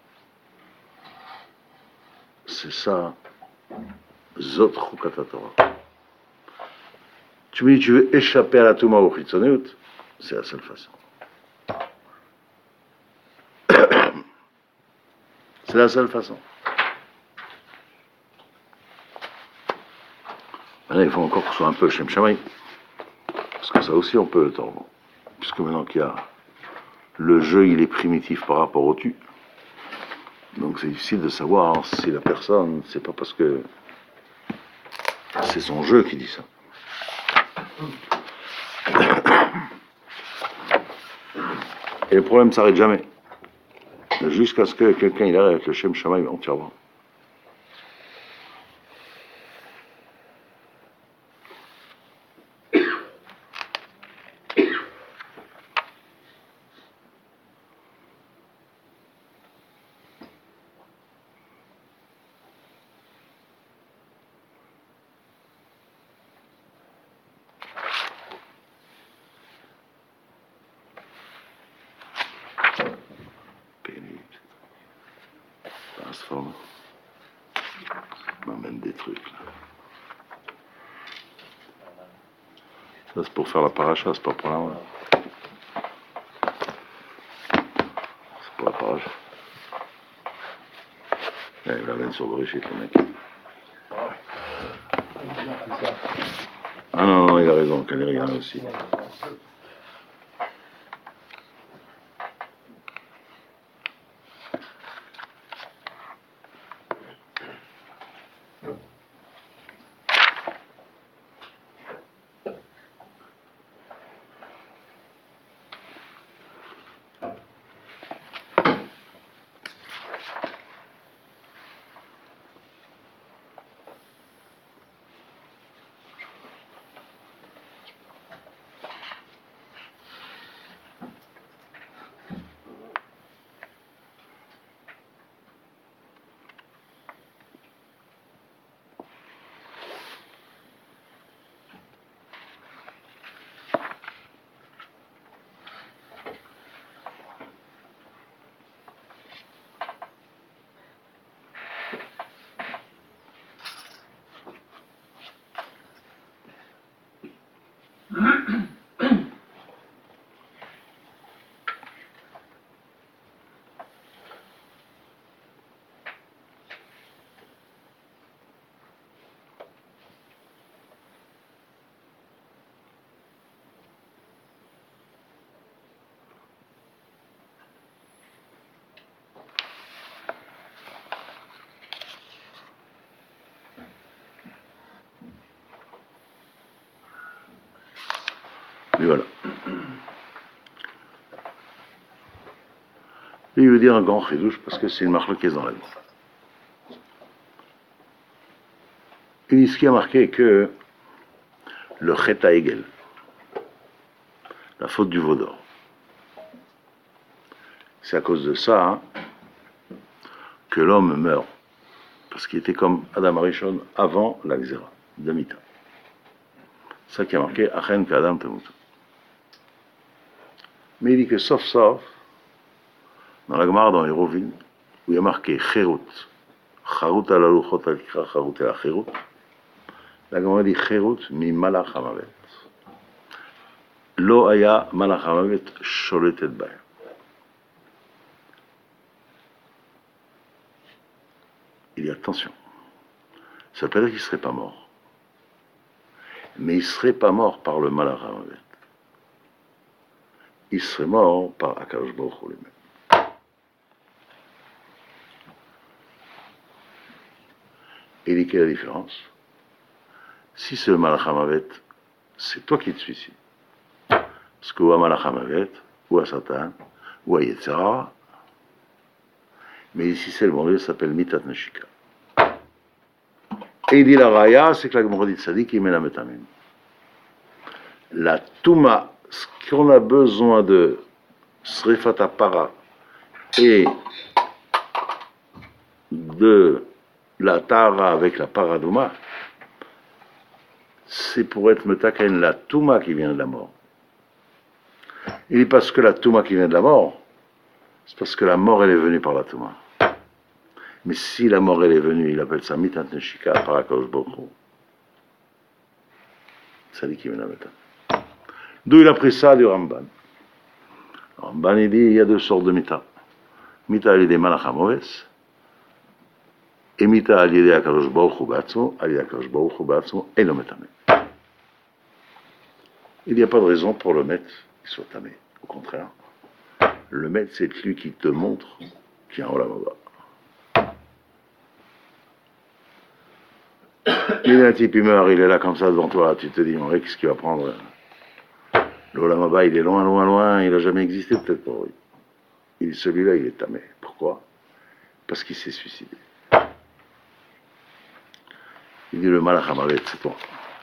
C'est ça, Zot Chukat Torah. Tu me dis, tu veux échapper à la Touma ou Chitzoneut, c'est la seule façon. C'est la seule façon. Maintenant, il faut encore que ce soit un peu Shem Shamaim. Parce que ça aussi, on peut le tordre. Puisque maintenant qu'il y a le jeu, il est primitif par rapport au tu. Donc c'est difficile de savoir si la personne, c'est pas parce que c'est son jeu qui dit ça. Et le problème ne s'arrête jamais. Jusqu'à ce que quelqu'un il arrive avec le Shem Shamaim entièrement. M'amène des trucs là. Ça c'est pour faire la paracha, c'est pas pour la main. C'est pour la paracha. Il l'amène sur le réchit, le mec. Ah non, non, il a raison, Caléry en a aussi. Mais voilà. Et il veut dire un grand chidouche parce que c'est une marloquette dans la vie. Et ce qui a marqué que le chet ha'egel, la faute du veau d'or, c'est à cause de ça que l'homme meurt. Parce qu'il était comme Adam Arishon avant la Xéra, d'Amita. C'est ça qui a marqué Achen Kadam Temut. Mais il dit que sauf, dans la Gemara, dans les Rovines, où il y a marqué Cherut, Charut ala luchot al-kira, Charut ala Cherut, la Gemara dit Cherut mi malach hamavet. Lo aya malach hamavet sholetet b'hem. Il dit attention, ça veut pas dire qu'il ne serait pas mort. Mais il ne serait pas mort par le malach hamavet. Il serait mort par Akadosh Baruch Hu lui-même. Et il dit quelle est la différence? Si c'est le malach hamavet, c'est toi qui te suicides. Parce que ou à malach hamavet, ou à Satan, ou à Yetzirah, mais ici c'est le bon Dieu, ça s'appelle Mitat Neshika. Et il dit la raya, c'est que la Gemara dit Tzadik, il met la metamim. La Touma, ce qu'on a besoin de Srifat Apara et de la Tara avec la Paradouma, c'est pour être Metaken la Touma qui vient de la mort. Il dit parce que la Touma qui vient de la mort, c'est parce que la mort elle est venue par la Touma. Mais si la mort elle est venue, il appelle ça Mitat Neshika par Akadosh Baruch Hu. Ça dit qu'il vient de la Meta. D'où il a pris ça du Ramban. Ramban il dit il y a deux sortes de Mita. Mita al yedei malach hamoves et Mita al yedei Akadosh Baruch Hu b'atzmo, al yedei Akadosh Baruch Hu b'atzmo et le metamé. Il n'y a pas de raison pour le maître qu'il soit tamé. Au contraire, le maître c'est lui qui te montre qu'il y a un olam haba. Il est un type, il meurt, il est là comme ça devant toi, tu te dis, mon qu'est-ce qu'il va prendre? Le olam haba, il est loin, loin, loin, il n'a jamais existé peut-être pour lui. Il dit, celui-là, il est tamé. Pourquoi? Parce qu'il s'est suicidé. Il dit, le malach hamavet, c'est toi.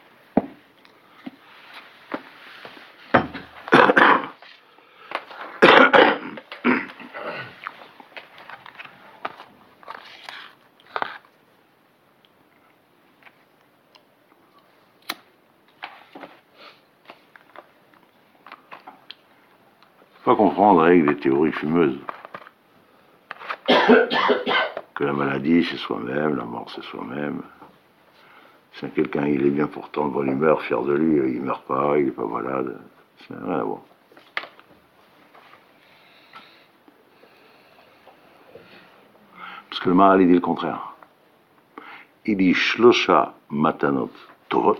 Pas comprendre avec des théories fumeuses que la maladie c'est soi-même, la mort c'est soi-même. Si quelqu'un il est bien portant de bonne humeur, fier de lui, il meurt pas, il est pas malade, ça n'a rien à voir. Parce que le Maharal il dit le contraire. Il dit Shlosha matanot tovot.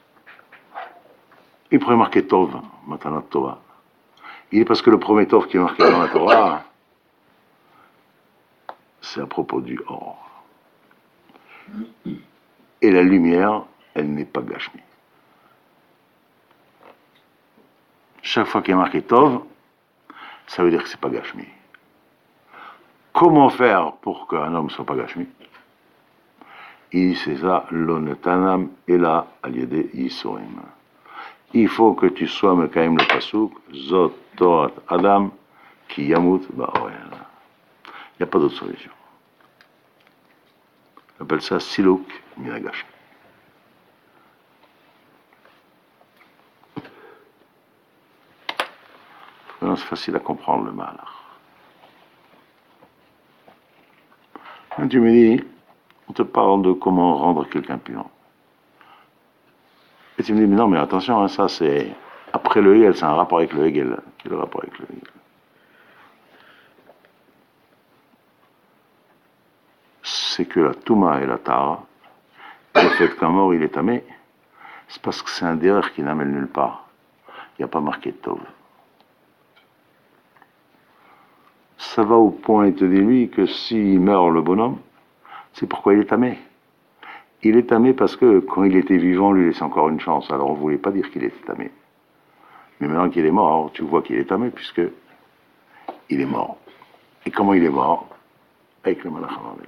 Il pourrait marquer tov, matanot tova. Il est parce que le premier tov qui est marqué dans la Torah, c'est à propos du or. Et la lumière, elle n'est pas gashmi. Chaque fois qu'il est marqué tov, ça veut dire que c'est pas gashmi. Comment faire pour qu'un homme soit pas gashmi? Il c'est ça, l'onetanam ela al-yede yisorim. Il faut que tu sois mekayem le pasuk, zot torat adam ki yamut ba'oel. Il n'y a pas d'autre solution. On appelle ça siluk minagash. C'est facile à comprendre le mal. Quand tu me dis, on te parle de comment rendre quelqu'un puant. Et tu me dis, mais non, mais attention, hein, ça c'est. Après le Hegel, c'est un rapport avec le Hegel. Quel est le rapport avec le Hegel? C'est que la Touma et la Tara, le fait qu'un mort il est tamé, c'est parce que c'est un derrière qui n'amène nulle part. Il n'y a pas marqué de Tov. Ça va au point, il te dit lui, que s'il meurt le bonhomme, c'est pourquoi il est tamé. Il est tamé parce que quand il était vivant, lui laissait encore une chance. Alors on ne voulait pas dire qu'il était tamé. Mais maintenant qu'il est mort, tu vois qu'il est tamé, puisque il est mort. Et comment il est mort? Avec le Malach HaMavet.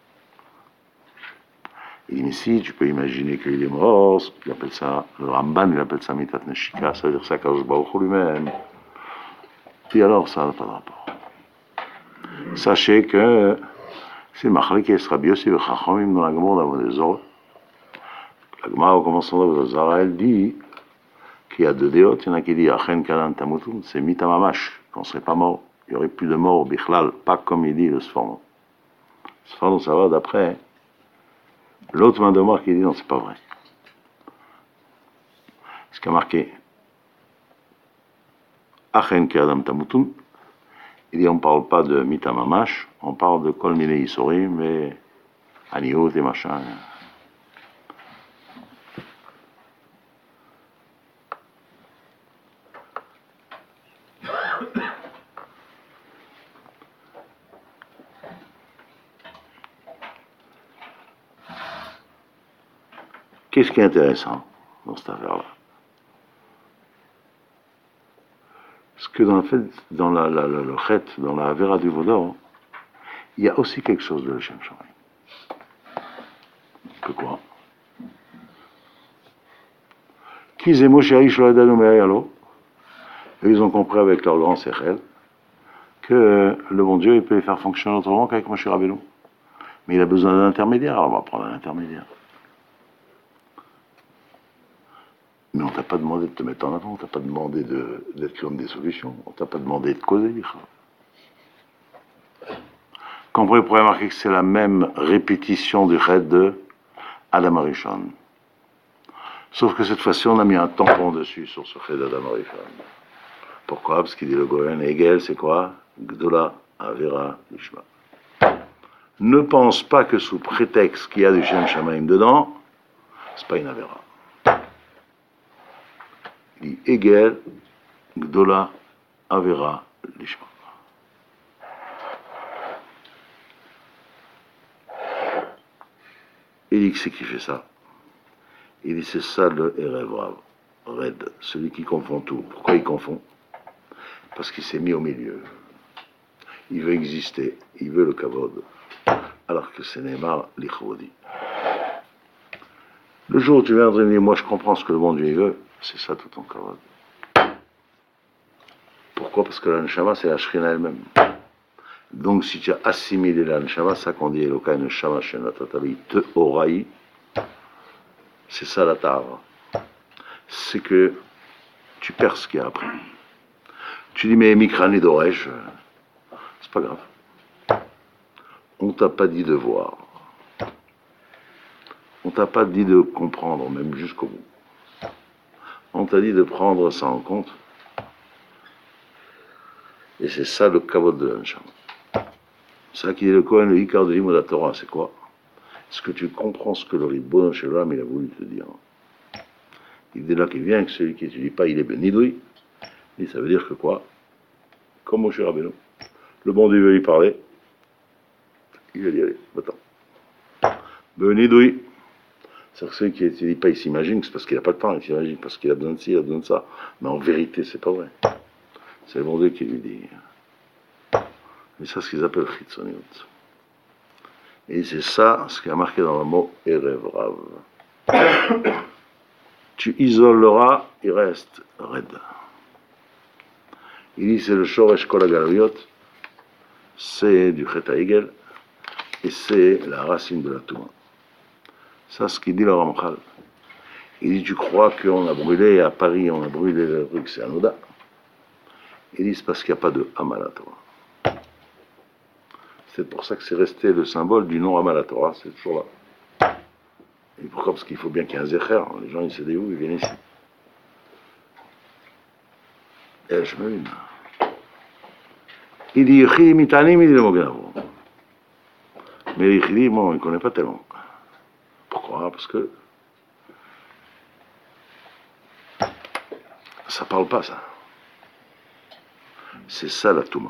Il dit, mais si, tu peux imaginer qu'il est mort, il appelle ça, le Ramban, il appelle ça Mitat Neshika, ça veut dire ça Kadosh Baruch Hu lui-même. Puis alors, ça n'a pas de rapport. Sachez que c'est Machlekes Rabbi Yossi et Chachamim dans la Gemara d'Avodah Zarah. La Gemara, au commencement d'Avodah Zarah, elle dit qu'il y a deux déotes. Il y en a qui disent Achen Kalan Tamutum, c'est Mitamamash, qu'on ne serait pas mort. Il n'y aurait plus de mort au Bichlal, pas comme il dit le Sforno. Sforno, ça va d'après l'autre main de mort qui dit non, c'est pas vrai. Ce qui a marqué Achen Kalan Tamutum, il dit on ne parle pas de Mitamamash, on parle de Kol Mine Isorim et Aniot et machin. Qu'est-ce qui est intéressant dans cette affaire-là? Parce que dans le fait, dans le chet, dans la Avera du Vaudor, il y a aussi quelque chose de Shem Shamayim. Que quoi? Qu'ils Moshe Aish lo yadanu me'ayalo, ils ont compris avec leur grand sechel que le bon Dieu il peut les faire fonctionner autrement qu'avec Moshe Rabbeinu. Mais il a besoin d'un intermédiaire, alors on va prendre un intermédiaire. Mais on t'a pas demandé de te mettre en avant, on t'a pas demandé d'être l'homme des solutions, on t'a pas demandé de causer. Quand vous pourrez remarquer que c'est la même répétition du chet de Adam Arishon. Sauf que cette fois-ci, on a mis un tampon dessus sur ce chet d'Adam Arishon. Pourquoi? Parce qu'il dit le Goyen Hegel, c'est quoi? Gdola Avera Lishma. Ne pense pas que sous prétexte qu'il y a du Shem Shamayim dedans, c'est pas une Avera. Il dit Hegel, Gdola Avera Lishma. Il dit que c'est qui fait ça? Il dit c'est ça le Erev Rav, Red, celui qui confond tout. Pourquoi il confond? Parce qu'il s'est mis au milieu. Il veut exister, il veut le kavod, alors que c'est Neymar l'Ichvodi. Le jour où tu viendrais me dire, moi je comprends ce que le bon Dieu veut, c'est ça tout ton kavod. Pourquoi? Parce que la Neshama c'est la Shrina elle-même. Donc si tu as assimilé la Neshama, ça qu'on dit Elokai Neshama Shenatatali Te Orai, c'est ça la tare. C'est que tu perds ce qu'il y a après. Tu dis, mais Mikrani Doresh, c'est pas grave. On t'a pas dit de voir. On t'a pas dit de comprendre, même jusqu'au bout. On t'a dit de prendre ça en compte. Et c'est ça le kavod de l'Anshama. C'est ça qui est le Kohen, le Ikar de l'Imo de la Torah, c'est quoi? Est-ce que tu comprends ce que le Ribbon Shalom il a voulu te dire? Il dit là qu'il vient que celui qui n'étudie pas, il est bénidoui. Et ça veut dire que quoi? Comme Moshe Rabbeinu. Le bon Dieu veut lui parler. Il va dire, allez, va-t'en. Bénidoui. C'est-à-dire que celui qui n'étudie pas, il s'imagine que c'est parce qu'il n'a pas le temps, il s'imagine parce qu'il a besoin de ci, il a besoin de ça. Mais en vérité, c'est pas vrai. C'est le bon Dieu qui lui dit. Et ça, c'est ce qu'ils appellent Chitzoniut. Et c'est ça, ce qui a marqué dans le mot Erev Rav. Tu isoleras, il reste Red. Il dit c'est le Shoresh Kol HaGaluyot, c'est du Chet HaEgel, et c'est la racine de la Touma. Ça, ce qu'il dit le Ramchal. Il dit tu crois qu'on a brûlé à Paris, on a brûlé le truc, c'est Anoda. Il dit c'est parce qu'il n'y a pas de Hamal à Torah. C'est pour ça que c'est resté le symbole du nom Hamal à Torah, c'est toujours là. Et pourquoi? Parce qu'il faut bien qu'il y ait un Zecher. Les gens, ils se disent où, ils viennent ici. Et je me dis, il dit Yichidi Mitanim, il dit le Mogenavo. Mais Yichidi, bon, il ne connaît pas tellement. Pourquoi? Parce que ça ne parle pas, ça. C'est ça la Touma.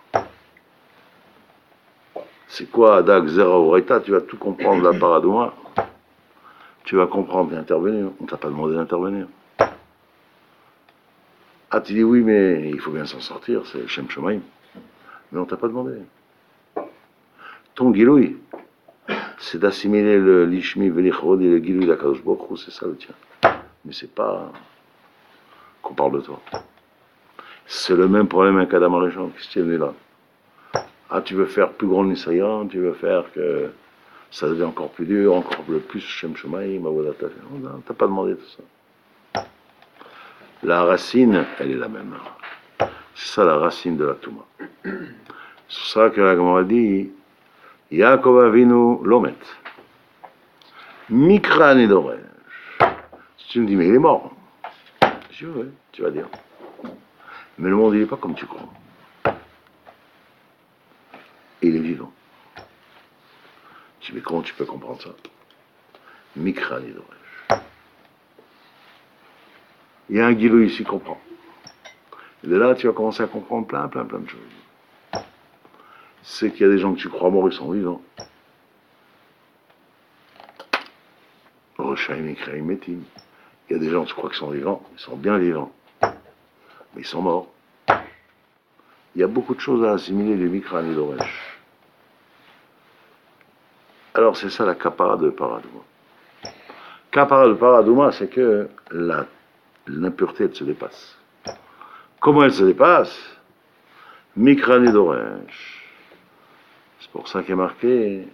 C'est quoi Adak Zera Oreita? Tu vas tout comprendre la Paradouma. Tu vas comprendre et intervenir. On ne t'a pas demandé d'intervenir. Ah, tu dis oui, mais il faut bien s'en sortir, c'est Shem Shemaim. Mais on t'a pas demandé. Ton Giloui, c'est d'assimiler le Lishmi, Velichod et le Giloui d'Akadosh Baruch Hu, c'est ça le tien. Mais c'est pas qu'on parle de toi. C'est le même problème avec Adam Arishon, qu'est-ce qu'il est là? Ah, tu veux faire plus grand Nisayan, tu veux faire que ça devient encore plus dur, encore plus Shem Shemaim, Avodat. On t'a pas demandé tout ça. La racine, elle est la même. C'est ça la racine de la Touma. C'est pour ça que la Gemara dit Yaakov Avinu Lomet. Mikra Nidoresh. Si tu me dis, mais il est mort. Je dis, oui, tu vas dire. Mais le monde, il n'est pas comme tu crois. Il est vivant. Je dis, mais comment tu peux comprendre ça? Mikra Nidoresh. Il y a un guilou ici qui comprend. Et de là, tu vas commencer à comprendre plein de choses. C'est qu'il y a des gens que tu crois morts, ils sont vivants. Rochaim Mikra Metim. Il y a des gens que tu crois qu'ils sont vivants, ils sont bien vivants. Mais ils sont morts. Il y a beaucoup de choses à assimiler du Mikra Nidoresh. Alors c'est ça la Kapara de Paradouma. Kapara de Paradouma, c'est que l'impureté, elle se dépasse. Comment elle se dépasse? Mikra Nidoresh. C'est pour ça qu'il est marqué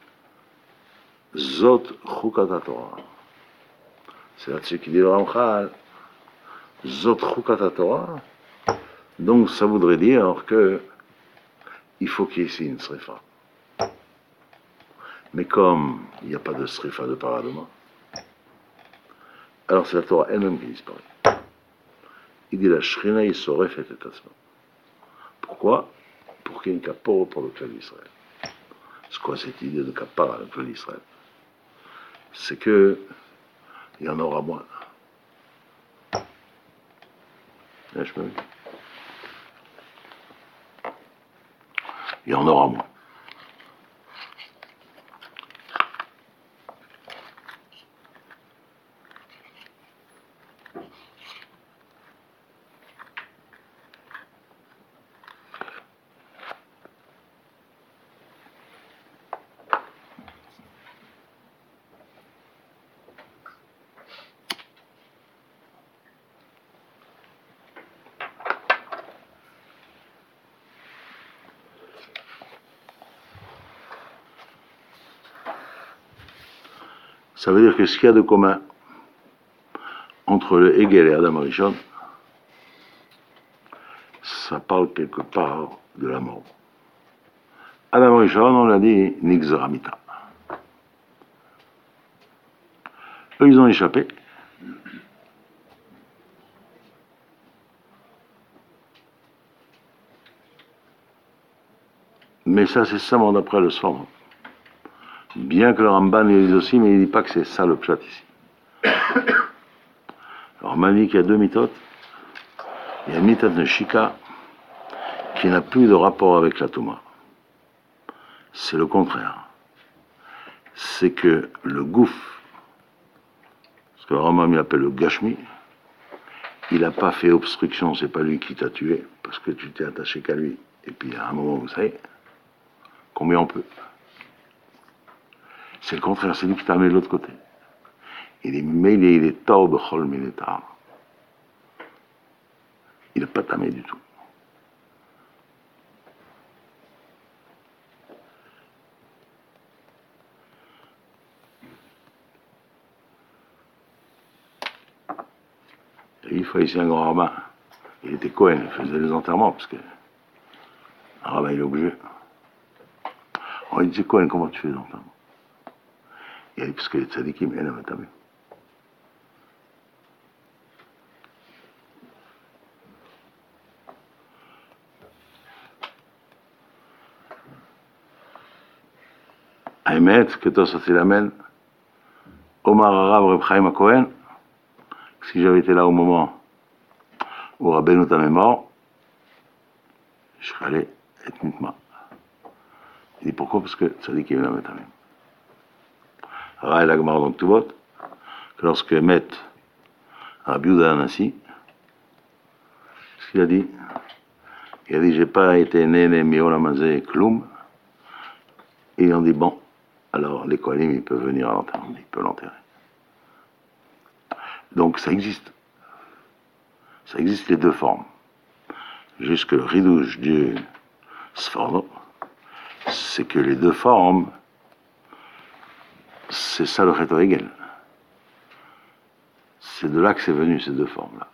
Zot Chukata Torah. C'est là-dessus qu'il dit le Ramchal Zot Chukata Torah. Donc ça voudrait dire que il faut qu'il y ait ici une srifa. Mais comme il n'y a pas de srifa de Paradouma, alors c'est la Torah elle-même qui disparaît. Il dit la Shrina Yisoref et Tasma. Pourquoi? Pour qu'il y ait une kapora pour le clan d'Israël. C'est quoi cette idée de kapara, le clan d'Israël? C'est que il y en aura moins. Il y en aura moins. Ça veut dire que ce qu'il y a de commun entre le Hegel et Adam Arishon, ça parle quelque part de la mort. Adam Arishon, on l'a dit, Nixaramita. Eux, ils ont échappé. Mais ça, c'est ça, d'après le Sforno. Bien que le Ramban il dise aussi, mais il ne dit pas que c'est ça le pshat ici. Alors, on dit qu'il y a deux mitotes. Il y a une mitot de Shika qui n'a plus de rapport avec la Touma. C'est le contraire. C'est que le gouf, ce que le Rambam il appelle le Gashmi, il n'a pas fait obstruction, c'est pas lui qui t'a tué, parce que tu t'es attaché qu'à lui. Et puis à un moment, vous savez, combien on peut? C'est le contraire, c'est lui qui t'a amené de l'autre côté. Il est mêlé, il est tort de Chol Minetar. Il n'a pas tamé du tout. Et il faut ici un grand rabbin. Il était Cohen, il faisait les enterrements, parce que un rabbin il est obligé. On lui disait Cohen, comment tu fais les enterrements? Il a dit, parce que les tzadikim, elle n'a pas tamé. Ahmed, que toi ça l'amène, Omar Arav Reb Chaim Cohen, si j'avais été là au moment où Rabbeinu Tam est mort, je serais allé être mitma. Il dit pourquoi? Parce que ça dit qu'il est Tamé. Raël Agmar donc tout vote, que lorsque Met Rabbi Yehuda Anassi, qu'il a dit? Il a dit, j'ai pas été né Miolamazé Kloum. Et ils ont dit, bon, alors les Kohanim, ils peuvent venir à l'enterrement, ils peuvent l'enterrer. Donc ça existe. Ça existe les deux formes. Jusque le ridouche du Sforno, c'est que les deux formes, c'est ça le Chet Hegel. C'est de là que c'est venu, ces deux formes-là.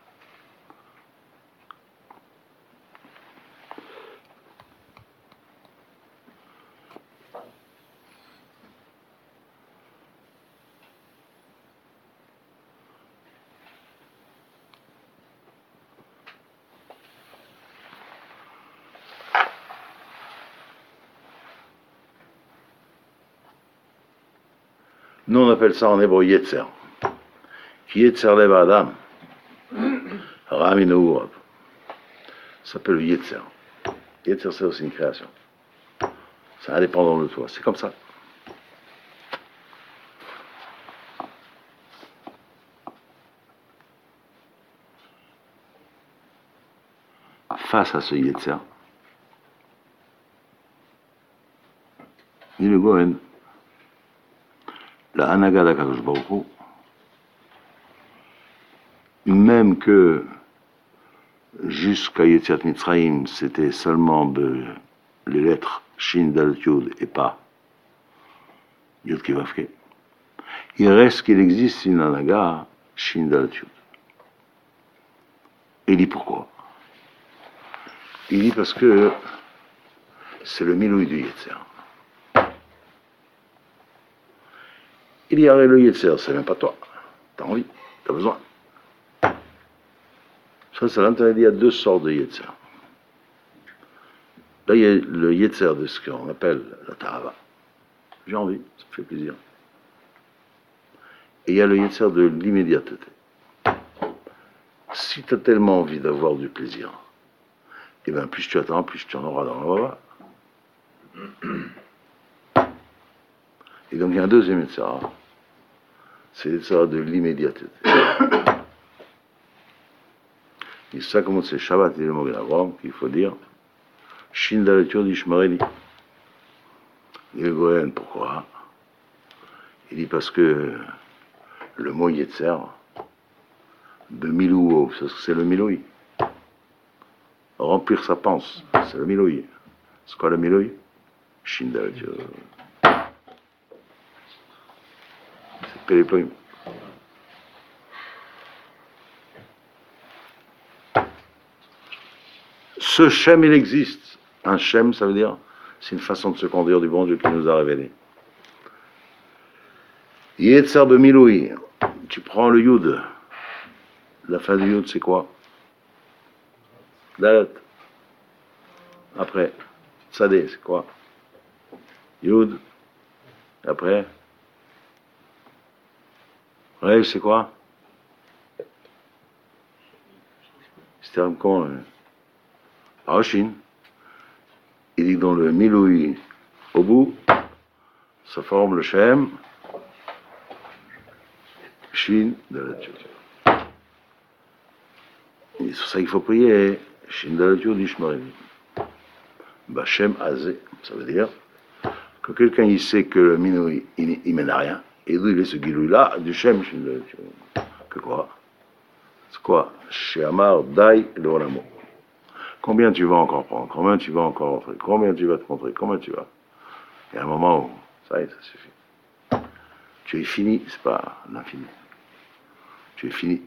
Nous, on appelle ça en hébreu Yetzer. Qui Yetzer Lev Adam. Raminu. Ça s'appelle le Yetzer. Yetzer, c'est aussi une création. C'est indépendant de toi. C'est comme ça. Face à ce Yetzer, dit le Gohen, la Hanaga d'Akadosh Baruch Hu, même que jusqu'à Yetziat Mitzrayim, c'était seulement les lettres Shin Dalet Yud et pas Yud Kivavke, il reste qu'il existe une Hanaga Shin Dalet Yud. Il dit pourquoi? Il dit parce que c'est le Miloui du Yetzer. Il dit, arrête le Yetzer, c'est même pas toi. T'as envie, t'as besoin. Ça, c'est l'intérêt. Il y a deux sortes de Yetzer. Là, il y a le Yetzer de ce qu'on appelle la Tahava. J'ai envie, ça me fait plaisir. Et il y a le Yetzer de l'immédiateté. Si tu as tellement envie d'avoir du plaisir, et bien plus tu attends, plus tu en auras dans le Baba. Et donc il y a un deuxième Yetzer. C'est le Yetzer de l'immédiateté. Et ça, comme c'est Shabbat et le Mogen Avram, qu'il faut dire, Shin Dalet Yud Ishmareli. Il dit Gohen, pourquoi? Il dit parce que le mot Yetzer, de Milou, c'est le Miloui. Remplir sa panse, c'est le Miloui. C'est quoi le Miloui? Shin Dalet Yud. C'est Péléploïm. Ce Shem, il existe. Un Shem, ça veut dire, c'est une façon de se conduire du bon Dieu qui nous a révélé. Yetzer de Miloui. Tu prends le Yud. La fin du Yud, c'est quoi? Dalet. Après, Tzadé, c'est quoi? Yud. Après, Resh, c'est quoi? C'était comment? Roshin. Il dit que dans le Miloui, au bout, ça forme le Shem, Shin, Dalet Yud. Et c'est pour ça qu'il faut prier, Shin Dalet Yud Ishmareli. Bachem Azé, ça veut dire que quelqu'un il sait que le Miloui, il mène à rien, et d'où il est ce Giloui-là, du Shem, Shin Dalet Yud. Que quoi? C'est quoi? Chez Amar, Dai, le Olamo. Combien tu vas encore prendre? Combien tu vas encore rentrer? Combien tu vas te montrer? Combien tu vas? Il y a un moment où, ça y est, ça suffit. Tu es fini, c'est pas l'infini. Tu es fini.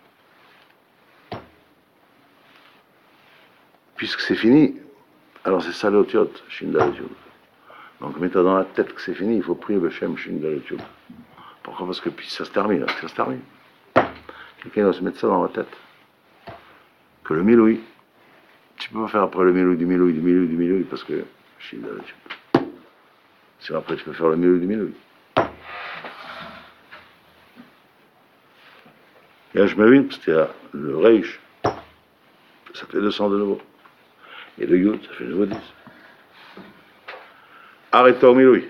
Puisque c'est fini, alors c'est ça l'otiot, Shindalet Yud. Donc mets-toi dans la tête que c'est fini, il faut prier le Shem Shindalet Yud. Pourquoi? Parce que puis ça se termine, ça se termine. Quelqu'un doit se mettre ça dans la tête. Que le Miloui, tu peux pas faire après le Miloui du Miloui du Miloui du Miloui parce que Shindalet Yud. Sinon après tu peux faire le Miloui du Miloui. Et là je m'avine, c'était le Reish, ça fait 200 de nouveau. Et le Yud, ça fait de nouveau 10. Arrête-toi au Miloui.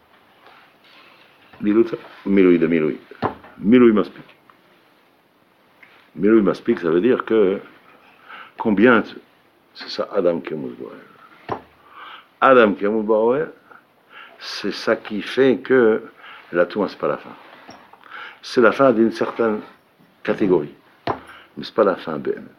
Miloui de Miloui. Miloui m'explique. Miloui m'explique, ça veut dire que Combien c'est ça, Adam Kemut Boel. Adam Kemut Boel, c'est ça qui fait que la Touma, c'est pas la fin. C'est la fin d'une certaine catégorie, mais c'est pas la fin.